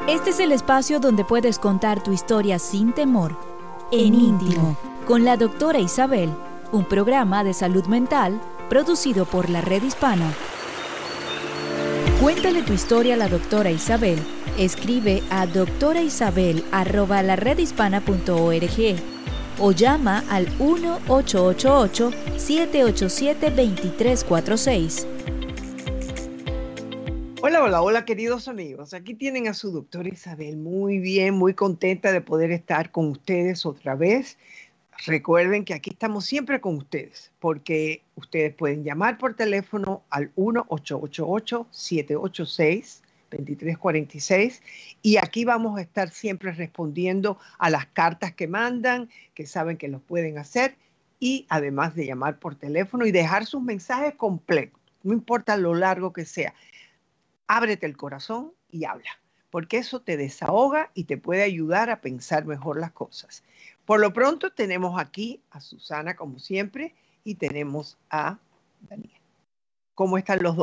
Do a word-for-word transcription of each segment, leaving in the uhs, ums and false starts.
Este es el espacio donde puedes contar tu historia sin temor, en íntimo, con la doctora Isabel, un programa de salud mental producido por la Red Hispana. Cuéntale tu historia a la doctora Isabel. Escribe a doctora isabel arroba la red hispana punto org o llama al uno ocho ocho ocho, siete ocho siete, dos tres cuatro seis. Hola, hola, hola queridos amigos. Aquí tienen a su doctora Isabel. Muy bien, muy contenta de poder estar con ustedes otra vez. Recuerden que aquí estamos siempre con ustedes, porque ustedes pueden llamar por teléfono al uno ocho ocho ocho, siete ocho seis, dos tres cuatro seis y aquí vamos a estar siempre respondiendo a las cartas que mandan, que saben que los pueden hacer, y además de llamar por teléfono y dejar sus mensajes completos, no importa lo largo que sea. Ábrete el corazón y habla, porque eso te desahoga y te puede ayudar a pensar mejor las cosas. Por lo pronto tenemos aquí a Susana, como siempre, y tenemos a Daniel. ¿Cómo están los dos?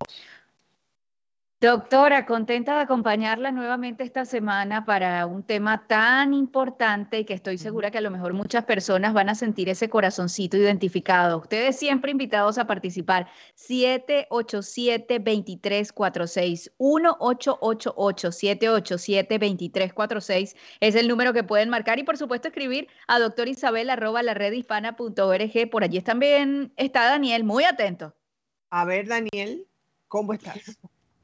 Doctora, contenta de acompañarla nuevamente esta semana para un tema tan importante y que estoy segura que a lo mejor muchas personas van a sentir ese corazoncito identificado. Ustedes siempre invitados a participar. siete ocho siete, dos tres cuatro seis, uno ocho ocho ocho, siete ocho siete, dos tres cuatro seis es el número que pueden marcar y por supuesto escribir a doctora isabel arroba la red hispana punto org. Por allí también está Daniel, muy atento. A ver, Daniel, ¿cómo estás?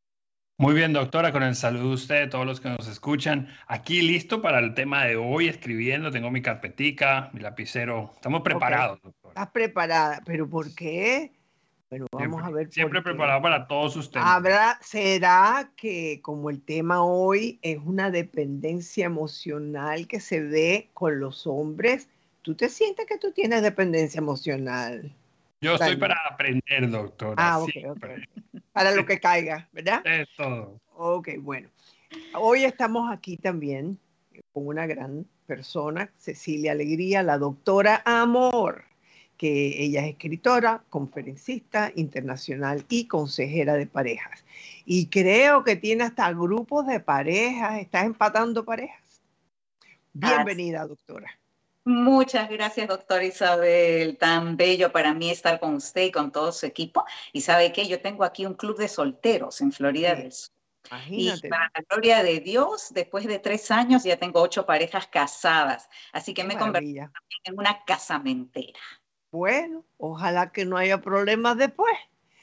Muy bien, doctora, con el saludo de usted, todos los que nos escuchan. Aquí listo para el tema de hoy, escribiendo. Tengo mi carpetica, mi lapicero. Estamos preparados, Okay. doctora. Estás preparada, ¿pero por qué? Bueno, vamos Siempre, a ver siempre por qué. preparado para todos sus temas. ¿Habrá, será que como el tema hoy es una dependencia emocional que se ve con los hombres, tú te sientes que tú tienes dependencia emocional? Yo estoy Daniel. para aprender, doctora. Ah, ok, ok, ok. Para lo que caiga, ¿verdad? Es todo. Ok, bueno. Hoy estamos aquí también con una gran persona, Cecilia Alegría, la doctora Amor, que ella es escritora, conferencista internacional y consejera de parejas. Y creo que tiene hasta grupos de parejas, estás empatando parejas. Bienvenida, doctora. Muchas gracias, doctora Isabel. Tan bello para mí estar con usted y con todo su equipo. Y sabe que yo tengo aquí un club de solteros en Florida Sí. del Sur. Imagínate. Y para la gloria de Dios, después de tres años ya tengo ocho parejas casadas. Así que Qué me maravilla. convertí también en una casamentera. Bueno, ojalá que no haya problemas después.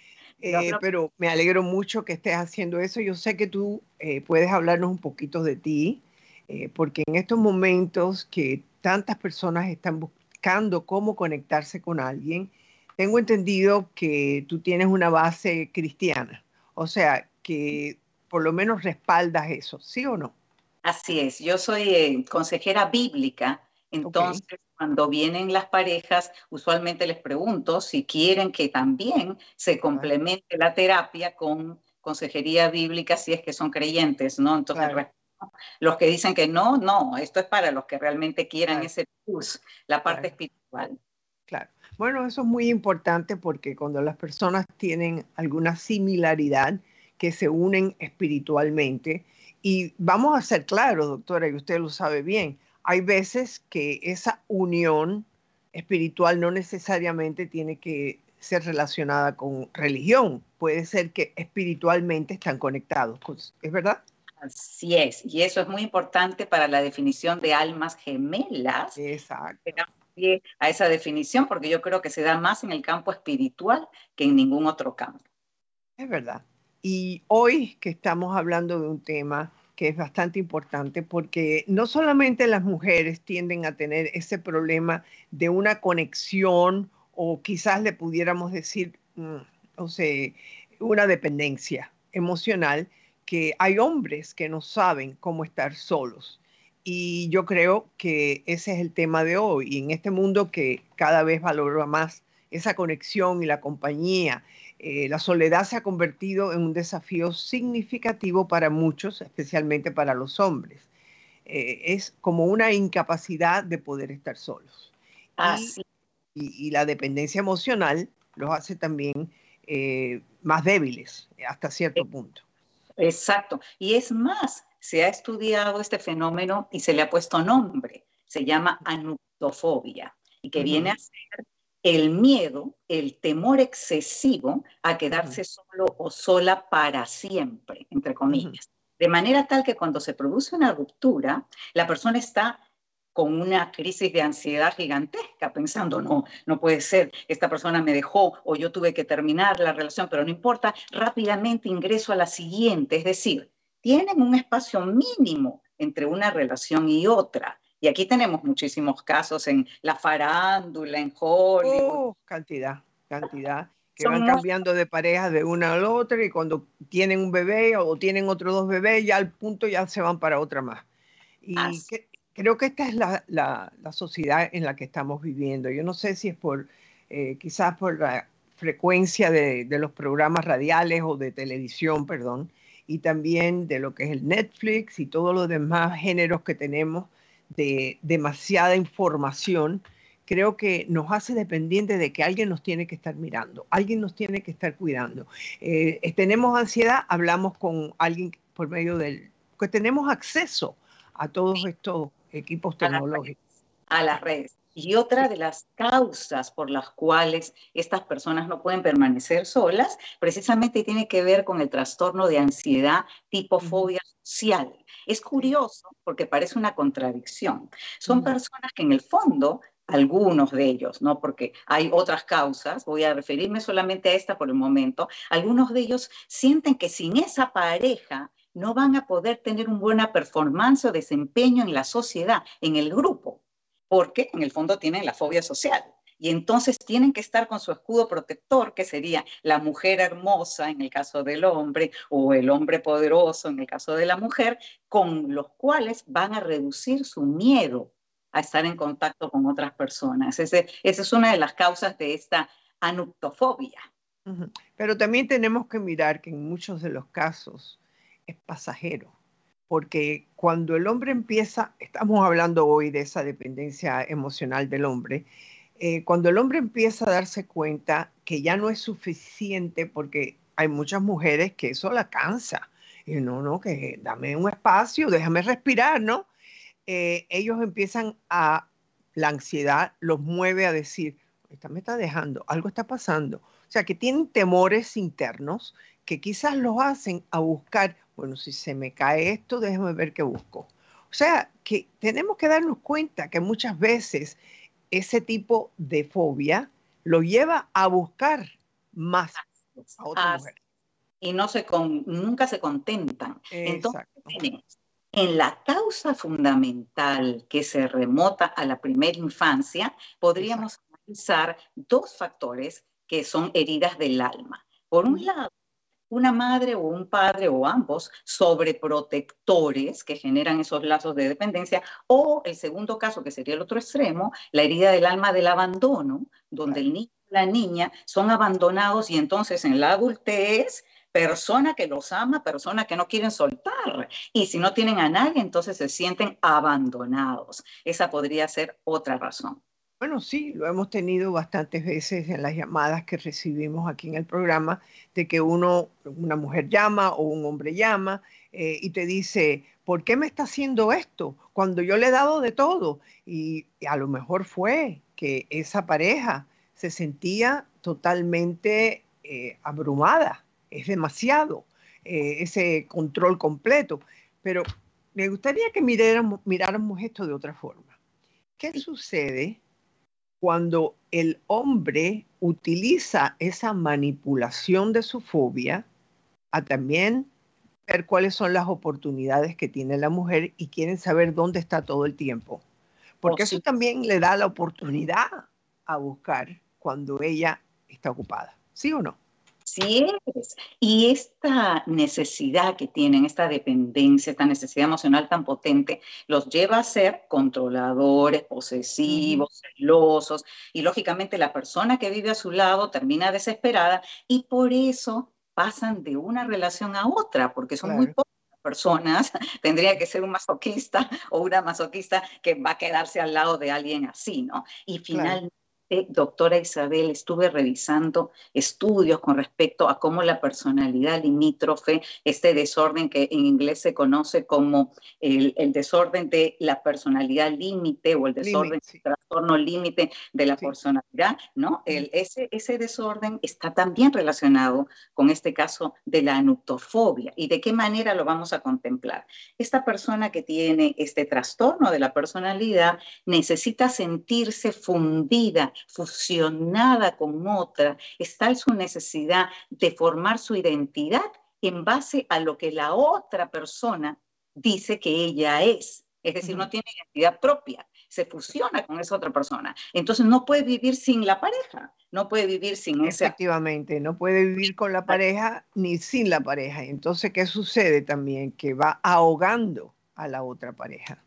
Eh, Lo- pero me alegro mucho que estés haciendo eso. Yo sé que tú eh, puedes hablarnos un poquito de ti, eh, porque en estos momentos que tantas personas están buscando cómo conectarse con alguien, tengo entendido que tú tienes una base cristiana, o sea, que por lo menos respaldas eso, ¿sí o no? Así es, yo soy eh, consejera bíblica, Ok, entonces cuando vienen las parejas, usualmente les pregunto si quieren que también se claro, complemente la terapia con consejería bíblica si es que son creyentes, ¿no? Entonces, claro, los que dicen que no, no, esto es para los que realmente quieran claro, ese plus, la parte claro. espiritual. Claro. Bueno, eso es muy importante porque cuando las personas tienen alguna similaridad que se unen espiritualmente, y vamos a ser claros, doctora, y usted lo sabe bien, hay veces que esa unión espiritual no necesariamente tiene que ser relacionada con religión, puede ser que espiritualmente están conectados, ¿es verdad? Así es, y eso es muy importante para la definición de almas gemelas. Exacto. A esa definición, porque yo creo que se da más en el campo espiritual que en ningún otro campo. Es verdad. Y hoy que estamos hablando de un tema que es bastante importante porque no solamente las mujeres tienden a tener ese problema de una conexión o quizás le pudiéramos decir, mm, o sea, una dependencia emocional, que hay hombres que no saben cómo estar solos. Y yo creo que ese es el tema de hoy. Y en este mundo que cada vez valora más esa conexión y la compañía, eh, la soledad se ha convertido en un desafío significativo para muchos, especialmente para los hombres. Eh, es como una incapacidad de poder estar solos. Y, Así. y, y la dependencia emocional los hace también eh, más débiles hasta cierto punto. Exacto. Y es más, se ha estudiado este fenómeno y se le ha puesto nombre. Se llama anuptofobia y que uh-huh. viene a ser el miedo, el temor excesivo a quedarse uh-huh. solo o sola para siempre, entre comillas. Uh-huh. De manera tal que cuando se produce una ruptura, la persona está con una crisis de ansiedad gigantesca, pensando, no, no puede ser, esta persona me dejó o yo tuve que terminar la relación, pero no importa, rápidamente ingreso a la siguiente. Es decir, tienen un espacio mínimo entre una relación y otra. Y aquí tenemos muchísimos casos en la farándula, en Hollywood. Oh, cantidad, cantidad. Que Son van cambiando de pareja de una a la otra y cuando tienen un bebé o tienen otros dos bebés, ya al punto ya se van para otra más. Y que, creo que esta es la, la, la sociedad en la que estamos viviendo. Yo no sé si es por, eh, quizás por la frecuencia de, de los programas radiales o de televisión, perdón, y también de lo que es el Netflix y todos los demás géneros que tenemos de demasiada información. Creo que nos hace dependientes de que alguien nos tiene que estar mirando, alguien nos tiene que estar cuidando. Eh, tenemos ansiedad, hablamos con alguien por medio del... que tenemos acceso a todos estos equipos tecnológicos. A las redes. Y otra de las causas por las cuales estas personas no pueden permanecer solas, precisamente tiene que ver con el trastorno de ansiedad tipo fobia uh-huh. social. Es curioso porque parece una contradicción. Son uh-huh. personas que en el fondo, algunos de ellos, ¿no? Porque hay otras causas, voy a referirme solamente a esta por el momento, algunos de ellos sienten que sin esa pareja no van a poder tener una buena performance o desempeño en la sociedad, en el grupo, porque en el fondo tienen la fobia social. Y entonces tienen que estar con su escudo protector, que sería la mujer hermosa en el caso del hombre, o el hombre poderoso en el caso de la mujer, con los cuales van a reducir su miedo a estar en contacto con otras personas. Ese, esa es una de las causas de esta anuptofobia. Uh-huh. Pero también tenemos que mirar que en muchos de los casos es pasajero, porque cuando el hombre empieza, estamos hablando hoy de esa dependencia emocional del hombre, eh, cuando el hombre empieza a darse cuenta que ya no es suficiente, porque hay muchas mujeres que eso la cansa, y no, no, que dame un espacio, déjame respirar, ¿no? Eh, ellos empiezan a, la ansiedad los mueve a decir, esta me está dejando, algo está pasando. O sea, que tienen temores internos que quizás los hacen a buscar, bueno, si se me cae esto, déjame ver qué busco. O sea, que tenemos que darnos cuenta que muchas veces ese tipo de fobia lo lleva a buscar más a otra ah, mujer. Y no se con, nunca se contentan. Exacto. Entonces, en la causa fundamental que se remota a la primera infancia, podríamos Exacto. analizar dos factores que son heridas del alma. Por un lado, una madre o un padre o ambos sobreprotectores que generan esos lazos de dependencia, o el segundo caso, que sería el otro extremo, la herida del alma del abandono, donde el niño o la niña son abandonados y entonces en la adultez, persona que los ama, persona que no quieren soltar. Y si no tienen a nadie, entonces se sienten abandonados. Esa podría ser otra razón. Bueno, sí, lo hemos tenido bastantes veces en las llamadas que recibimos aquí en el programa, de que uno, una mujer llama o un hombre llama eh, y te dice, ¿por qué me está haciendo esto? Cuando yo le he dado de todo. Y, y a lo mejor fue que esa pareja se sentía totalmente eh, abrumada. Es demasiado, eh, ese control completo. Pero me gustaría que miráramos, miráramos esto de otra forma. ¿Qué sucede cuando el hombre utiliza esa manipulación de su fobia a también ver cuáles son las oportunidades que tiene la mujer y quieren saber dónde está todo el tiempo? Porque oh, sí. eso también le da la oportunidad a buscar cuando ella está ocupada. ¿Sí o no? Sí es. Y esta necesidad que tienen, esta dependencia, esta necesidad emocional tan potente, los lleva a ser controladores, posesivos, uh-huh. celosos, y lógicamente la persona que vive a su lado termina desesperada y por eso pasan de una relación a otra, porque son claro. muy pocas personas, tendría que ser un masoquista o una masoquista que va a quedarse al lado de alguien así, ¿no? Y finalmente Eh, doctora Isabel, estuve revisando estudios con respecto a cómo la personalidad limítrofe, este desorden que en inglés se conoce como el, el desorden de la personalidad límite o el desorden, Límite, sí. trastorno límite de la Sí. personalidad, ¿no? El, ese, ese desorden está también relacionado con este caso de la anuctofobia. ¿Y de qué manera lo vamos a contemplar? Esta persona que tiene este trastorno de la personalidad necesita sentirse fundida, fusionada con otra, es tal su necesidad de formar su identidad en base a lo que la otra persona dice que ella es. Es decir, uh-huh. no tiene identidad propia, se fusiona con esa otra persona. Entonces no puede vivir sin la pareja, no puede vivir sin esa... Efectivamente, no puede vivir con la pareja ni sin la pareja. Entonces, ¿qué sucede también? Que va ahogando a la otra pareja.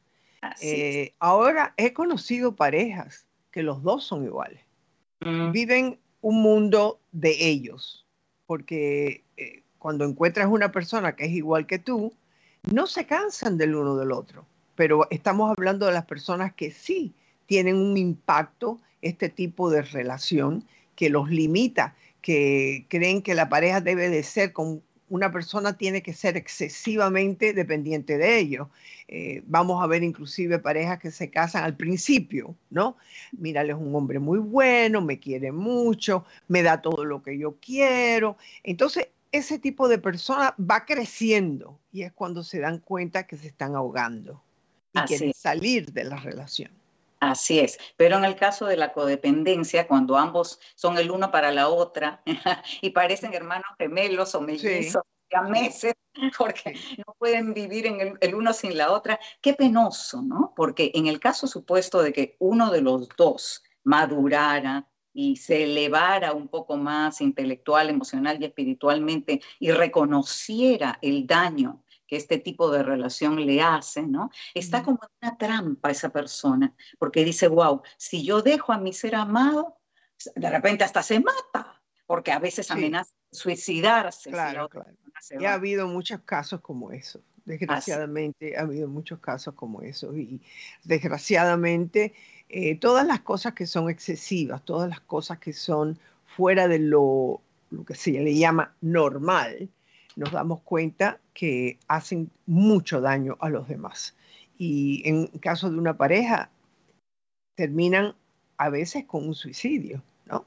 Eh, ahora he conocido parejas que los dos son iguales. Mm. Viven un mundo de ellos, porque eh, cuando encuentras una persona que es igual que tú, no se cansan del uno del otro. Pero estamos hablando de las personas que sí tienen un impacto, este tipo de relación, que los limita, que creen que la pareja debe de ser con una persona tiene que ser excesivamente dependiente de ellos. Eh, vamos a ver inclusive parejas que se casan al principio, ¿no? Mira, él es un hombre muy bueno, me quiere mucho, me da todo lo que yo quiero. Entonces, ese tipo de persona va creciendo y es cuando se dan cuenta que se están ahogando y Así quieren es. salir de la relación. Así es, pero en el caso de la codependencia, cuando ambos son el uno para la otra y parecen hermanos gemelos o mellizos, sí, a meses, porque sí. no pueden vivir en el, el uno sin la otra, qué penoso, ¿no? Porque en el caso supuesto de que uno de los dos madurara y se elevara un poco más intelectual, emocional y espiritualmente y reconociera el daño que este tipo de relación le hace, ¿no? Está como en una trampa esa persona, porque dice, wow, si yo dejo a mi ser amado, de repente hasta se mata, porque a veces sí. amenaza suicidarse. Claro, si la otra claro. se Y va. ha habido muchos casos como eso. Desgraciadamente, Así. ha habido muchos casos como eso. Y desgraciadamente, eh, todas las cosas que son excesivas, todas las cosas que son fuera de lo, lo que se le llama normal, nos damos cuenta que hacen mucho daño a los demás. Y en caso de una pareja, terminan a veces con un suicidio, ¿no?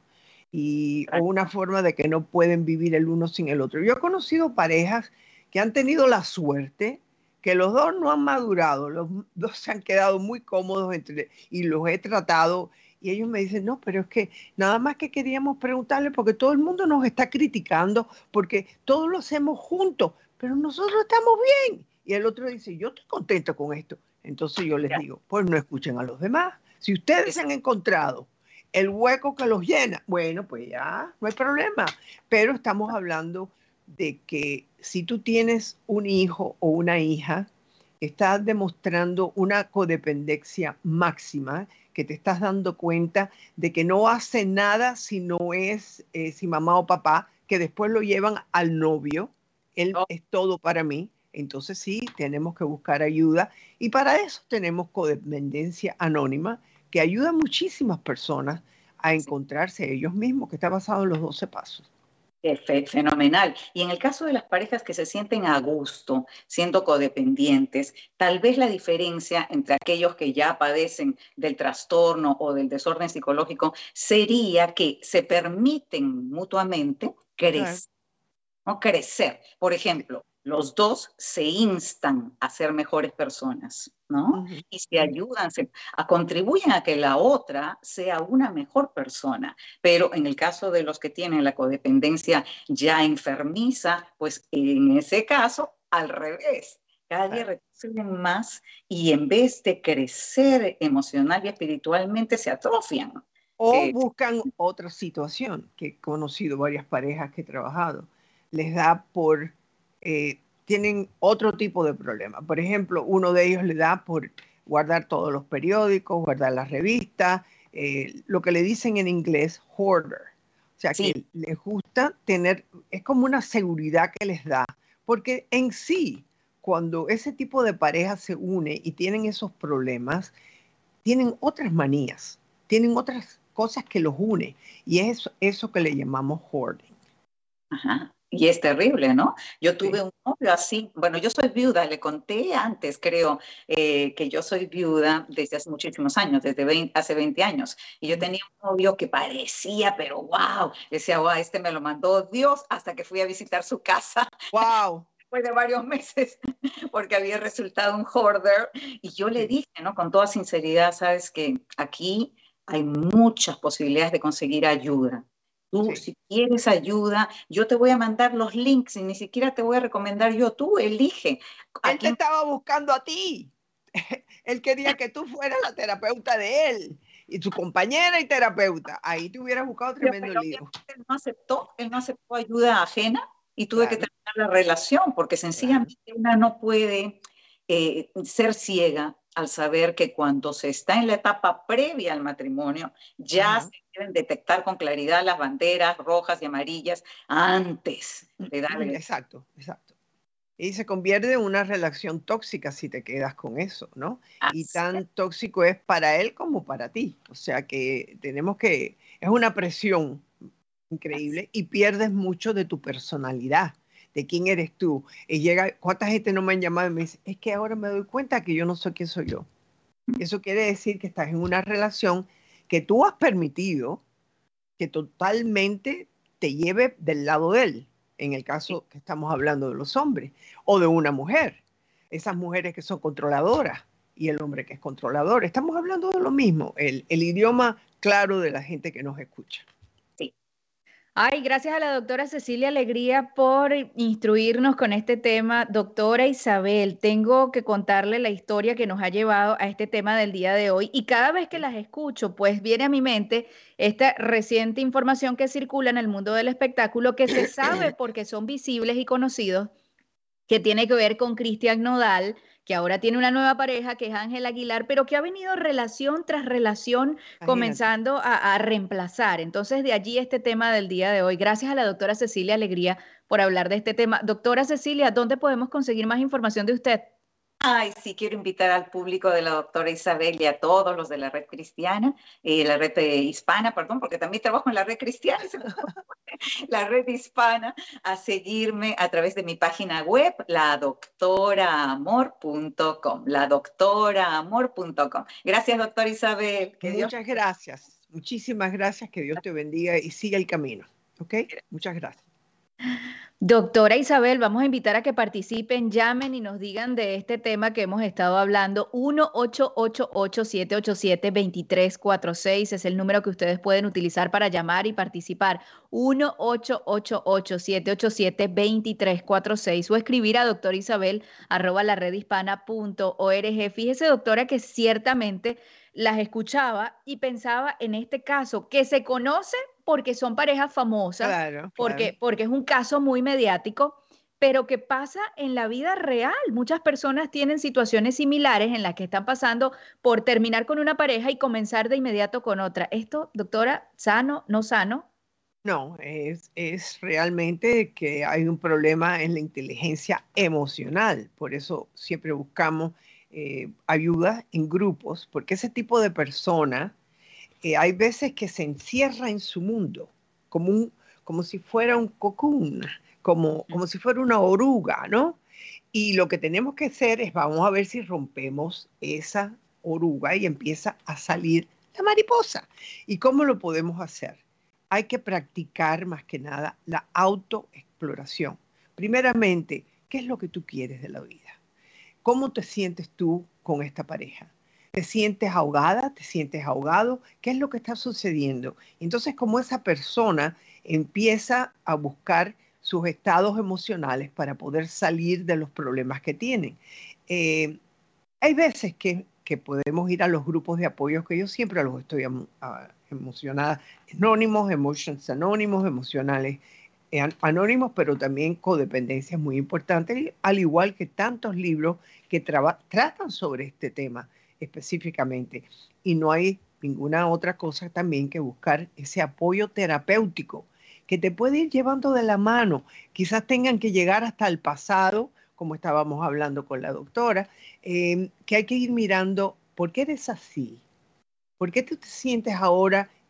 Y, o una forma de que no pueden vivir el uno sin el otro. Yo he conocido parejas que han tenido la suerte que los dos no han madurado, los dos se han quedado muy cómodos entre, y los he tratado. Y ellos me dicen, no, pero es que nada más que queríamos preguntarle porque todo el mundo nos está criticando porque todos lo hacemos juntos, pero nosotros estamos bien. Y el otro dice, yo estoy contento con esto. Entonces yo les ya. digo, pues no escuchen a los demás. Si ustedes han encontrado el hueco que los llena, bueno, pues ya, no hay problema. Pero estamos hablando de que si tú tienes un hijo o una hija, estás demostrando una codependencia máxima, que te estás dando cuenta de que no hace nada si no es, eh, si mamá o papá, que después lo llevan al novio, él oh. es todo para mí, entonces sí, tenemos que buscar ayuda y para eso tenemos codependencia anónima, que ayuda a muchísimas personas a encontrarse ellos mismos, que está basado en los doce pasos. Fenomenal. Y en el caso de las parejas que se sienten a gusto siendo codependientes, tal vez la diferencia entre aquellos que ya padecen del trastorno o del desorden psicológico sería que se permiten mutuamente crecer, ¿no? Crecer. Por ejemplo, los dos se instan a ser mejores personas, ¿no? Uh-huh. Y se ayudan, se, a, contribuyen a que la otra sea una mejor persona. Pero en el caso de los que tienen la codependencia ya enfermiza, pues en ese caso, al revés. Cada día retroceden más y en vez de crecer emocional y espiritualmente se atrofian. O eh, buscan otra situación, que he conocido varias parejas que he trabajado. Les da por... Eh, tienen otro tipo de problema. Por ejemplo, uno de ellos le da por guardar todos los periódicos, guardar las revistas, eh, lo que le dicen en inglés hoarder. O sea, sí. que les gusta tener, es como una seguridad que les da. Porque en sí, cuando ese tipo de pareja se une y tienen esos problemas, tienen otras manías, tienen otras cosas que los une. Y es eso, eso que le llamamos hoarding. Ajá. Y es terrible, ¿no? Yo tuve Sí. un novio así, bueno, yo soy viuda, le conté antes, creo, eh, que yo soy viuda desde hace muchísimos años, desde veinte, hace veinte años, y yo tenía un novio que parecía, pero wow, decía, wow, este me lo mandó Dios, hasta que fui a visitar su casa. ¡Wow! Después de varios meses, porque había resultado un hoarder, y yo le Sí. dije, ¿no? Con toda sinceridad, sabes que aquí hay muchas posibilidades de conseguir ayuda. Tú, Sí. si quieres ayuda, yo te voy a mandar los links y ni siquiera te voy a recomendar yo. Tú elige. Él te Aquí, estaba buscando a ti. Él quería que tú fueras la terapeuta de él y tu compañera y terapeuta. Ahí te hubieras buscado tremendo pero lío. él no aceptó, él no aceptó ayuda ajena y tuve que Claro, terminar la relación porque claro. sencillamente una no puede eh, ser ciega al saber que cuando se está en la etapa previa al matrimonio, ya Ajá. se deben detectar con claridad las banderas rojas y amarillas antes de darle. Exacto, exacto. Y se convierte en una relación tóxica si te quedas con eso, ¿no? Y Así. tan tóxico es para él como para ti. O sea que tenemos que, es una presión increíble y pierdes mucho de tu personalidad, de quién eres tú. Y llega, ¿cuánta gente no me han llamado y me dice, es que ahora me doy cuenta que yo no sé quién soy yo? Eso quiere decir que estás en una relación que tú has permitido que totalmente te lleve del lado de él, en el caso que estamos hablando de los hombres, o de una mujer, esas mujeres que son controladoras y el hombre que es controlador. Estamos hablando de lo mismo, el, el idioma claro de la gente que nos escucha. Sí. Ay, gracias a la doctora Cecilia Alegría por instruirnos con este tema. Doctora Isabel, tengo que contarle la historia que nos ha llevado a este tema del día de hoy y cada vez que las escucho, pues viene a mi mente esta reciente información que circula en el mundo del espectáculo que se sabe porque son visibles y conocidos, que tiene que ver con Cristian Nodal, que ahora tiene una nueva pareja, que es Ángel Aguilar, pero que ha venido relación tras relación Imagínate. comenzando a, a reemplazar. Entonces, de allí este tema del día de hoy. Gracias a la doctora Cecilia Alegría por hablar de este tema. Doctora Cecilia, ¿dónde podemos conseguir más información de usted? Ay, sí, quiero invitar al público de la doctora Isabel y a todos los de la red cristiana, eh, la red eh, hispana, perdón, porque también trabajo en la red cristiana, la red hispana, a seguirme a través de mi página web, la doctora amor punto com, la doctora amor punto com. Gracias, doctora Isabel. Que Dios... Muchas gracias, muchísimas gracias, que Dios te bendiga y siga el camino, ¿ok? Muchas gracias. Doctora Isabel, vamos a invitar a que participen, llamen y nos digan de este tema que hemos estado hablando. uno ocho ocho ocho, siete ocho siete, dos tres cuatro seis es el número que ustedes pueden utilizar para llamar y participar. uno ocho ocho ocho, siete ocho siete, dos tres cuatro seis o escribir a doctora Isabel arroba la red hispana punto org. Fíjese, doctora, que ciertamente las escuchaba y pensaba en este caso que se conoce porque son parejas famosas, Claro, porque, claro. porque es un caso muy mediático, pero que pasa en la vida real. Muchas personas tienen situaciones similares en las que están pasando por terminar con una pareja y comenzar de inmediato con otra. Esto, doctora, ¿sano, no sano? No, es, es realmente que hay un problema en la inteligencia emocional. Por eso siempre buscamos eh, ayuda en grupos, porque ese tipo de persona eh, hay veces que se encierra en su mundo, como, un, como si fuera un cocoon, como, como si fuera una oruga, ¿no? Y lo que tenemos que hacer es, vamos a ver si rompemos esa oruga y empieza a salir la mariposa. ¿Y cómo lo podemos hacer? Hay que practicar más que nada la autoexploración. Primeramente, ¿qué es lo que tú quieres de la vida? ¿Cómo te sientes tú con esta pareja? ¿Te sientes ahogada? ¿Te sientes ahogado? ¿Qué es lo que está sucediendo? Entonces, como esa persona empieza a buscar sus estados emocionales para poder salir de los problemas que tienen. Eh, hay veces que, que podemos ir a los grupos de apoyo, que yo siempre los estoy uh, emocionada, anónimos, emotions anónimos, emocionales eh, anónimos, pero también codependencia es muy importante, al igual que tantos libros que tratan sobre este tema específicamente. Y no hay ninguna otra cosa también que buscar ese apoyo terapéutico que te puede ir llevando de la mano. Quizás tengan que llegar hasta el pasado, como estábamos hablando con la doctora, eh, que hay que ir mirando, ¿por qué eres así? ¿Por qué tú te sientes ahora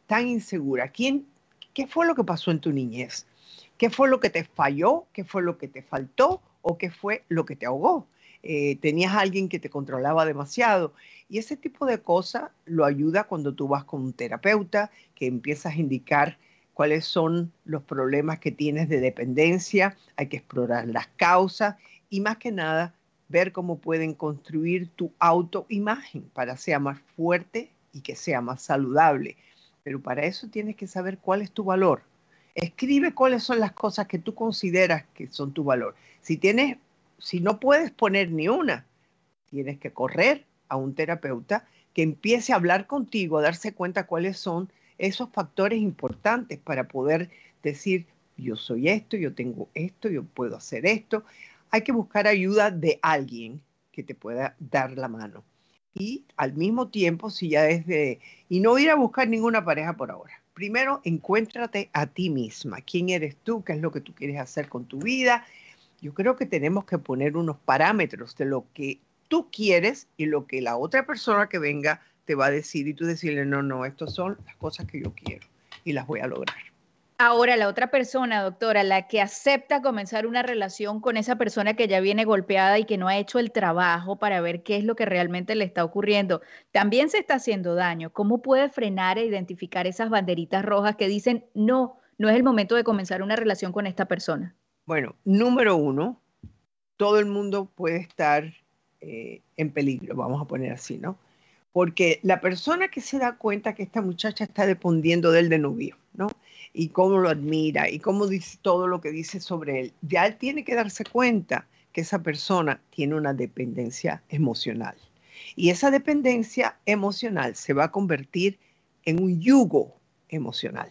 tan insegura? ¿Quién, ¿Qué fue lo que pasó en tu niñez? ¿Qué fue lo que te falló? ¿Qué fue lo que te faltó? ¿O qué fue lo que te ahogó? Eh, ¿Tenías a alguien que te controlaba demasiado? Y ese tipo de cosas lo ayuda cuando tú vas con un terapeuta, que empiezas a indicar cuáles son los problemas que tienes de dependencia. Hay que explorar las causas y más que nada ver cómo pueden construir tu autoimagen para que sea más fuerte y que sea más saludable. Pero para eso tienes que saber cuál es tu valor. Escribe cuáles son las cosas que tú consideras que son tu valor. Si tienes, si no puedes poner ni una, tienes que correr a un terapeuta que empiece a hablar contigo, a darse cuenta cuáles son esos factores importantes para poder decir, yo soy esto, yo tengo esto, yo puedo hacer esto. Hay que buscar ayuda de alguien que te pueda dar la mano. Y al mismo tiempo, si ya es de... Y no ir a buscar ninguna pareja por ahora. Primero, encuéntrate a ti misma. ¿Quién eres tú? ¿Qué es lo que tú quieres hacer con tu vida? Yo creo que tenemos que poner unos parámetros de lo que tú quieres y lo que la otra persona que venga te va a decir. Y tú decirle, no, no, estas son las cosas que yo quiero y las voy a lograr. Ahora, la otra persona, doctora, la que acepta comenzar una relación con esa persona que ya viene golpeada y que no ha hecho el trabajo para ver qué es lo que realmente le está ocurriendo, también se está haciendo daño. ¿Cómo puede frenar e identificar esas banderitas rojas que dicen, no, no es el momento de comenzar una relación con esta persona? Bueno, número uno, todo el mundo puede estar eh, en peligro, vamos a poner así, ¿no? Porque la persona que se da cuenta que esta muchacha está dependiendo de él de novio, ¿no? Y cómo lo admira y cómo dice todo lo que dice sobre él, ya él tiene que darse cuenta que esa persona tiene una dependencia emocional. Y esa dependencia emocional se va a convertir en un yugo emocional.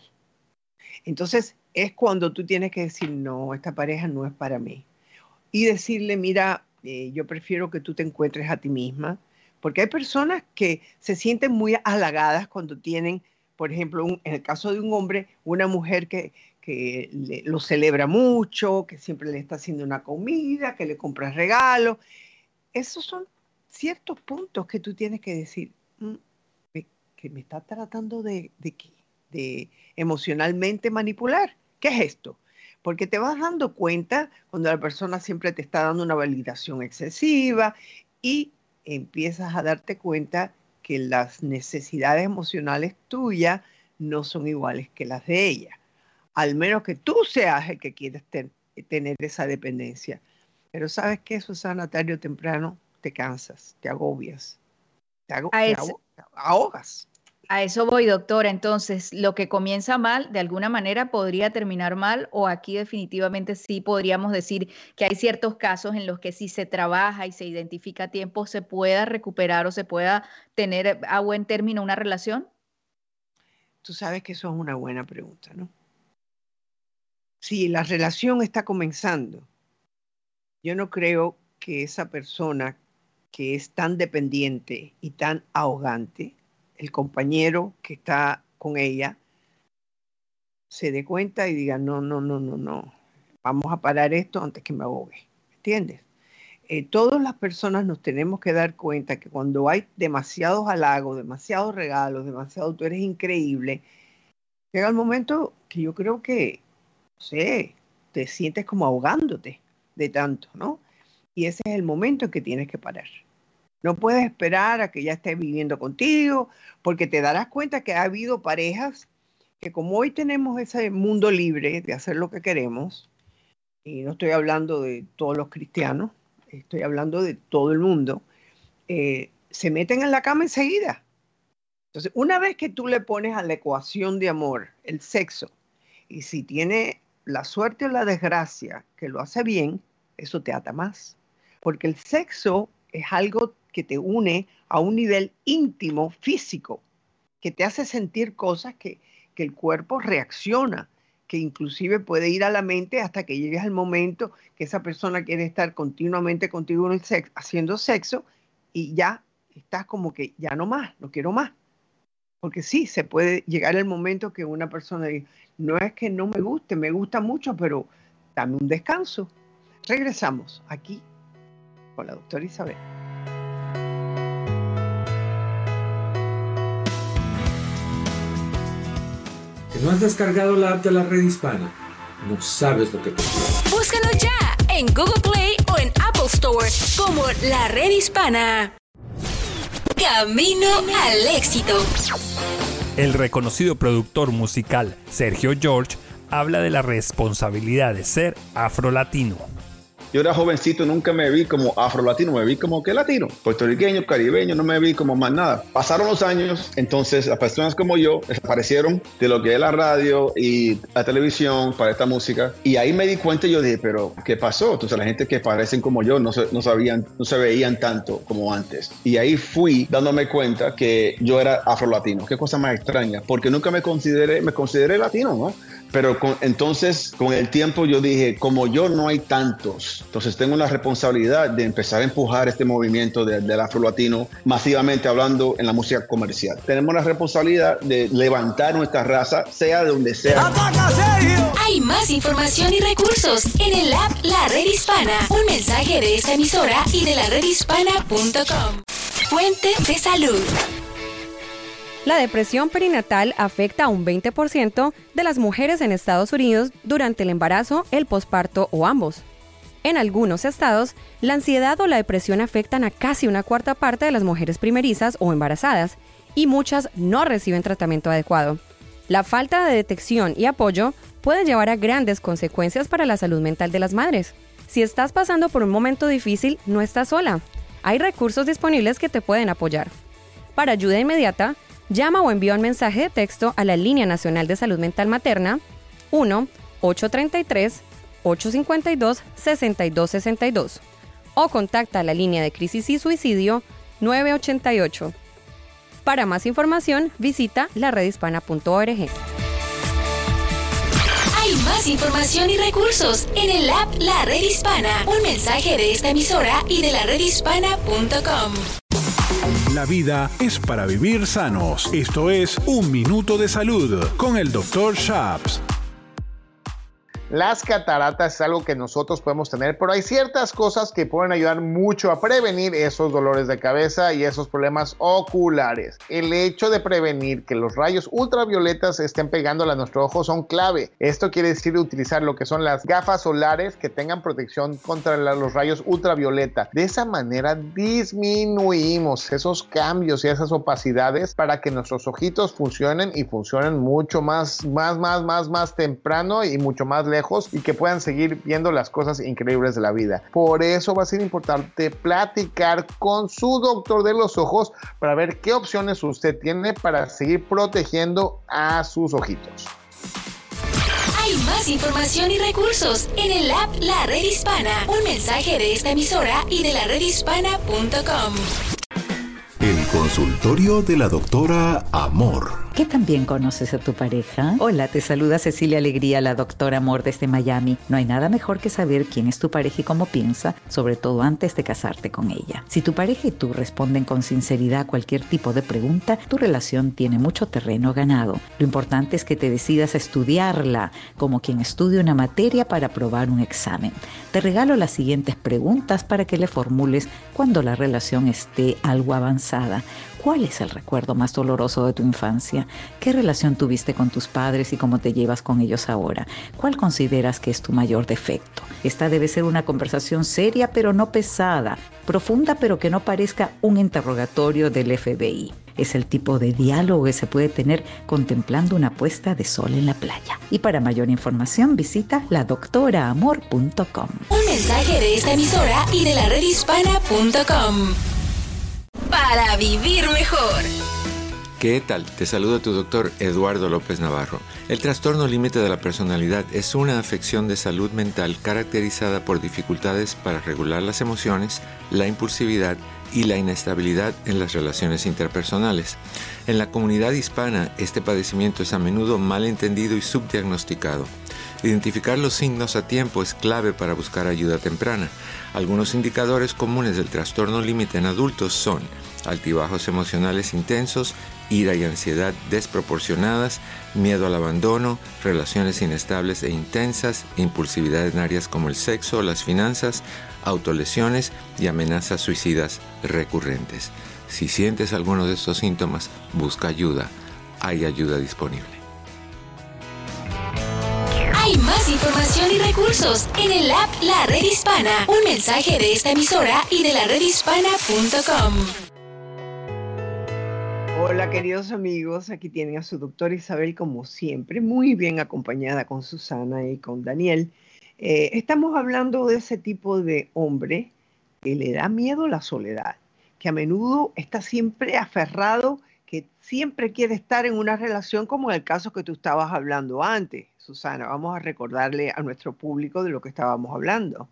Entonces es cuando tú tienes que decir, no, esta pareja no es para mí. Y decirle, mira, eh, yo prefiero que tú te encuentres a ti misma. Porque hay personas que se sienten muy halagadas cuando tienen, por ejemplo, un, en el caso de un hombre, una mujer que, que le, lo celebra mucho, que siempre le está haciendo una comida, que le compra regalos. Esos son ciertos puntos que tú tienes que decir, mm, me, que me está tratando de, de, de, de emocionalmente manipular. ¿Qué es esto? Porque te vas dando cuenta cuando la persona siempre te está dando una validación excesiva y empiezas a darte cuenta que las necesidades emocionales tuyas no son iguales que las de ella. Al menos que tú seas el que quieres ten, tener esa dependencia. Pero ¿sabes qué, Susana? Tarde o temprano te cansas, te agobias, te, ago, te, ago, te ahogas. A eso voy, doctora. Entonces, lo que comienza mal, de alguna manera podría terminar mal, o aquí definitivamente sí podríamos decir que hay ciertos casos en los que si se trabaja y se identifica a tiempo, se pueda recuperar o se pueda tener a buen término una relación. Tú sabes que eso es una buena pregunta, ¿no? Si la relación está comenzando, yo no creo que esa persona que es tan dependiente y tan ahogante, el compañero que está con ella, se dé cuenta y diga, no, no, no, no, no, vamos a parar esto antes que me ahogue, ¿entiendes? Eh, todas las personas nos tenemos que dar cuenta que cuando hay demasiados halagos, demasiados regalos, demasiado, tú eres increíble, llega el momento que yo creo que, no sé, te sientes como ahogándote de tanto, ¿no? Y ese es el momento en que tienes que parar. No puedes esperar a que ella esté viviendo contigo, porque te darás cuenta que ha habido parejas que como hoy tenemos ese mundo libre de hacer lo que queremos, y no estoy hablando de todos los cristianos, estoy hablando de todo el mundo, eh, se meten en la cama enseguida. Entonces, una vez que tú le pones a la ecuación de amor el sexo, y si tiene la suerte o la desgracia que lo hace bien, eso te ata más. Porque el sexo es algo que te une a un nivel íntimo, físico, que te hace sentir cosas que, que el cuerpo reacciona, que inclusive puede ir a la mente hasta que llegues al momento que esa persona quiere estar continuamente contigo en el sexo, haciendo sexo y ya estás como que ya no más, no quiero más. Porque sí, se puede llegar el momento que una persona diga, no es que no me guste, me gusta mucho, pero dame un descanso. Regresamos aquí con la doctora Isabel. ¿No has descargado la app de la Red Hispana? No sabes lo que te pierdes. Búscalo ya en Google Play o en Apple Store como La Red Hispana. Camino al éxito. El reconocido productor musical Sergio George habla de la responsabilidad de ser afrolatino. Yo era jovencito, nunca me vi como afrolatino, me vi como que latino, puertorriqueño, caribeño, no me vi como más nada. Pasaron los años, entonces las personas como yo desaparecieron de lo que es la radio y la televisión para esta música. Y ahí me di cuenta y yo dije, pero ¿qué pasó? Entonces la gente que parecen como yo no se, no sabían, no se veían tanto como antes. Y ahí fui dándome cuenta que yo era afrolatino. Qué cosa más extraña, porque nunca me consideré, me consideré latino, ¿no? Pero con, entonces, con el tiempo yo dije, como yo no hay tantos, entonces tengo la responsabilidad de empezar a empujar este movimiento de, del afro-latino, masivamente hablando en la música comercial. Tenemos la responsabilidad de levantar nuestra raza, sea de donde sea. Hay más información y recursos en el app La Red Hispana. Un mensaje de esta emisora y de la red hispana punto com. Fuente de salud. La depresión perinatal afecta a un veinte por ciento de las mujeres en Estados Unidos durante el embarazo, el posparto o ambos. En algunos estados, la ansiedad o la depresión afectan a casi una cuarta parte de las mujeres primerizas o embarazadas, y muchas no reciben tratamiento adecuado. La falta de detección y apoyo puede llevar a grandes consecuencias para la salud mental de las madres. Si estás pasando por un momento difícil, no estás sola. Hay recursos disponibles que te pueden apoyar. Para ayuda inmediata, llama o envía un mensaje de texto a la Línea Nacional de Salud Mental Materna uno ocho tres tres, ocho cinco dos, seis dos seis dos o contacta a la línea de crisis y suicidio nueve ocho ocho. Para más información, visita la red hispana punto org. Hay más información y recursos en el app La Red Hispana. Un mensaje de esta emisora y de la red hispana punto com. La vida es para vivir sanos. Esto es Un Minuto de Salud con el doctor Shaps. Las cataratas es algo que nosotros podemos tener, pero hay ciertas cosas que pueden ayudar mucho a prevenir esos dolores de cabeza y esos problemas oculares. El hecho de prevenir que los rayos ultravioletas estén pegando a nuestro ojo son clave. Esto quiere decir utilizar lo que son las gafas solares que tengan protección contra la, los rayos ultravioleta. De esa manera disminuimos esos cambios y esas opacidades para que nuestros ojitos funcionen y funcionen mucho más, más, más, más, más temprano y mucho más lejos, y que puedan seguir viendo las cosas increíbles de la vida. Por eso va a ser importante platicar con su doctor de los ojos para ver qué opciones usted tiene para seguir protegiendo a sus ojitos. Hay más información y recursos en el app La Red Hispana. Un mensaje de esta emisora y de la red hispana punto com. El consultorio de la doctora Amor. ¿Qué tan bien conoces a tu pareja? Hola, te saluda Cecilia Alegría, la doctora Amor desde Miami. No hay nada mejor que saber quién es tu pareja y cómo piensa, sobre todo antes de casarte con ella. Si tu pareja y tú responden con sinceridad a cualquier tipo de pregunta, tu relación tiene mucho terreno ganado. Lo importante es que te decidas a estudiarla, como quien estudia una materia para aprobar un examen. Te regalo las siguientes preguntas para que le formules cuando la relación esté algo avanzada. ¿Cuál es el recuerdo más doloroso de tu infancia? ¿Qué relación tuviste con tus padres y cómo te llevas con ellos ahora? ¿Cuál consideras que es tu mayor defecto? Esta debe ser una conversación seria pero no pesada, profunda pero que no parezca un interrogatorio del F B I. Es el tipo de diálogo que se puede tener contemplando una puesta de sol en la playa. Y para mayor información visita la doctora amor punto com. Un mensaje de esta emisora y de la red hispana punto com. Para vivir mejor. ¿Qué tal? Te saluda tu doctor Eduardo López Navarro. El trastorno límite de la personalidad es una afección de salud mental caracterizada por dificultades para regular las emociones, la impulsividad y la inestabilidad en las relaciones interpersonales. En la comunidad hispana, este padecimiento es a menudo mal entendido y subdiagnosticado. Identificar los signos a tiempo es clave para buscar ayuda temprana. Algunos indicadores comunes del trastorno límite en adultos son altibajos emocionales intensos, ira y ansiedad desproporcionadas, miedo al abandono, relaciones inestables e intensas, impulsividad en áreas como el sexo, las finanzas, autolesiones y amenazas suicidas recurrentes. Si sientes alguno de estos síntomas, busca ayuda. Hay ayuda disponible. y recursos en el app La Red Hispana. Un mensaje de esta emisora y de la red hispana punto com. Hola queridos amigos, aquí tienen a su doctora Isabel como siempre, muy bien acompañada con Susana y con Daniel. Eh, estamos hablando de ese tipo de hombre que le da miedo la soledad, que a menudo está siempre aferrado, que siempre quiere estar en una relación como en el caso que tú estabas hablando antes. Susana, vamos a recordarle a nuestro público de lo que estábamos hablando.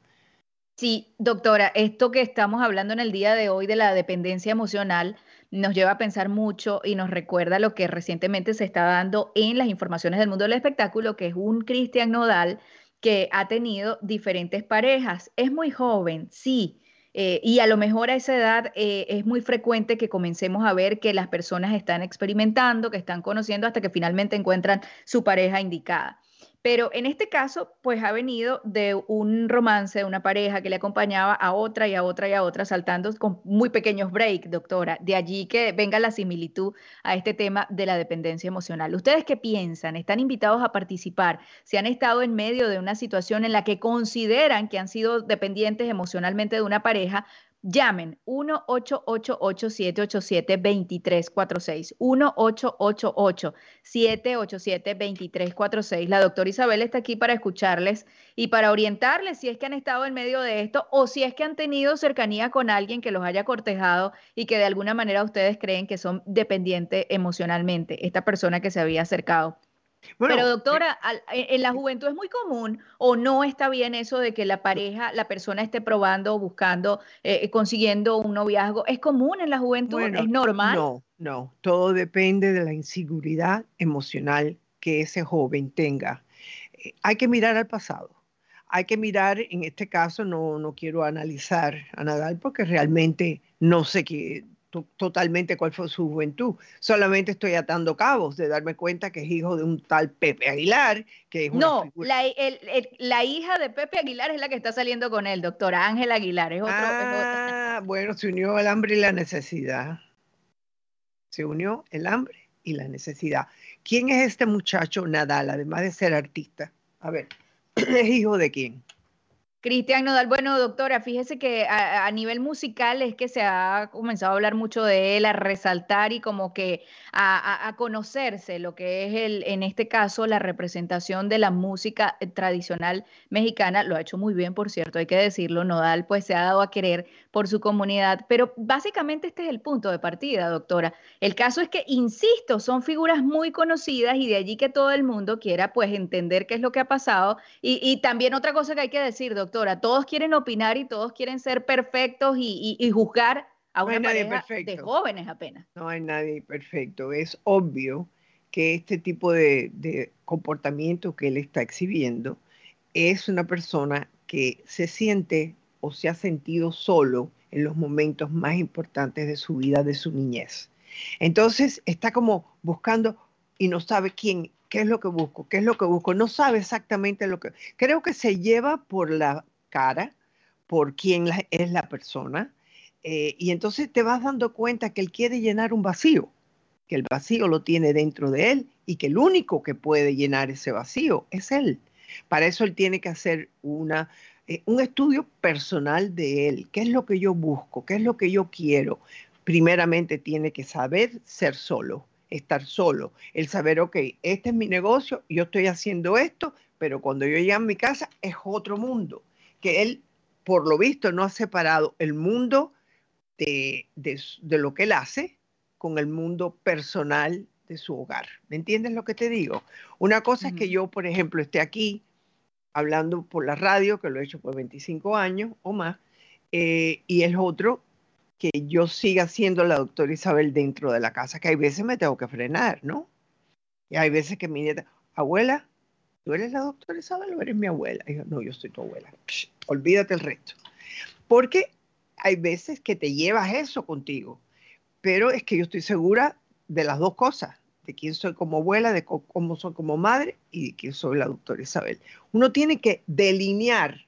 Sí, doctora, esto que estamos hablando en el día de hoy de la dependencia emocional nos lleva a pensar mucho y nos recuerda lo que recientemente se está dando en las informaciones del mundo del espectáculo, que es un Cristian Nodal que ha tenido diferentes parejas. Es muy joven, sí, eh, y a lo mejor a esa edad eh, es muy frecuente que comencemos a ver que las personas están experimentando, que están conociendo hasta que finalmente encuentran su pareja indicada. Pero en este caso, pues ha venido de un romance, de una pareja que le acompañaba a otra y a otra y a otra, saltando con muy pequeños breaks, doctora. De allí que venga la similitud a este tema de la dependencia emocional. ¿Ustedes qué piensan? ¿Están invitados a participar? Si han estado en medio de una situación en la que consideran que han sido dependientes emocionalmente de una pareja, llamen uno ocho ocho ocho, siete ocho siete, dos tres cuatro seis, uno ocho ocho ocho, siete ocho siete, dos tres cuatro seis. La doctora Isabel está aquí para escucharles y para orientarles si es que han estado en medio de esto o si es que han tenido cercanía con alguien que los haya cortejado y que de alguna manera ustedes creen que son dependientes emocionalmente, esta persona que se había acercado. Bueno, pero doctora, al, en la juventud es muy común o no está bien eso de que la pareja, la persona esté probando, buscando, eh, consiguiendo un noviazgo. ¿Es común en la juventud? Bueno, ¿es normal? No, no. Todo depende de la inseguridad emocional que ese joven tenga. Eh, hay que mirar al pasado. Hay que mirar, en este caso, no, no quiero analizar a Nadal porque realmente no sé qué. Totalmente cuál fue su juventud. Solamente estoy atando cabos de darme cuenta que es hijo de un tal Pepe Aguilar, que es una No, figura... la, el, el, la hija de Pepe Aguilar es la que está saliendo con él, doctora Ángela Aguilar. Es otro, ah, es bueno, se unió el hambre y la necesidad. Se unió el hambre y la necesidad. ¿Quién es este muchacho Nadal, además de ser artista? A ver, ¿es hijo de quién? Cristian Nodal, bueno, doctora, fíjese que a, a nivel musical es que se ha comenzado a hablar mucho de él, a resaltar y como que a, a, a conocerse lo que es el, en este caso, la representación de la música tradicional mexicana. Lo ha hecho muy bien, por cierto, hay que decirlo. Nodal pues se ha dado a querer por su comunidad, pero básicamente este es el punto de partida, doctora. El caso es que, insisto, son figuras muy conocidas y de allí que todo el mundo quiera pues entender qué es lo que ha pasado. Y, y también otra cosa que hay que decir, doctora, Doctora, todos quieren opinar y todos quieren ser perfectos y, y, y juzgar a una no pareja de jóvenes apenas. No hay nadie perfecto. Es obvio que este tipo de, de comportamiento que él está exhibiendo es una persona que se siente o se ha sentido solo en los momentos más importantes de su vida, de su niñez. Entonces está como buscando y no sabe quién, qué es lo que busco, qué es lo que busco, no sabe exactamente lo que... Creo que se lleva por la cara, por quién la, es la persona, eh, y entonces te vas dando cuenta que él quiere llenar un vacío, que el vacío lo tiene dentro de él y que el único que puede llenar ese vacío es él. Para eso él tiene que hacer una, eh, un estudio personal de él, qué es lo que yo busco, qué es lo que yo quiero. Primeramente tiene que saber ser solo, estar solo, el saber, ok, este es mi negocio, yo estoy haciendo esto, pero cuando yo llego a mi casa es otro mundo, que él, por lo visto, no ha separado el mundo de, de, de lo que él hace con el mundo personal de su hogar. ¿Me entiendes lo que te digo? Una cosa uh-huh. es que yo, por ejemplo, esté aquí hablando por la radio, que lo he hecho por veinticinco años o más, eh, y es otro que yo siga siendo la doctora Isabel dentro de la casa, que hay veces me tengo que frenar, ¿no? Y hay veces que mi nieta, abuela, ¿tú eres la doctora Isabel o eres mi abuela? Y yo, no, yo soy tu abuela. Psh, olvídate el resto. Porque hay veces que te llevas eso contigo, pero es que yo estoy segura de las dos cosas, de quién soy como abuela, de cómo soy como madre y de quién soy la doctora Isabel. Uno tiene que delinear,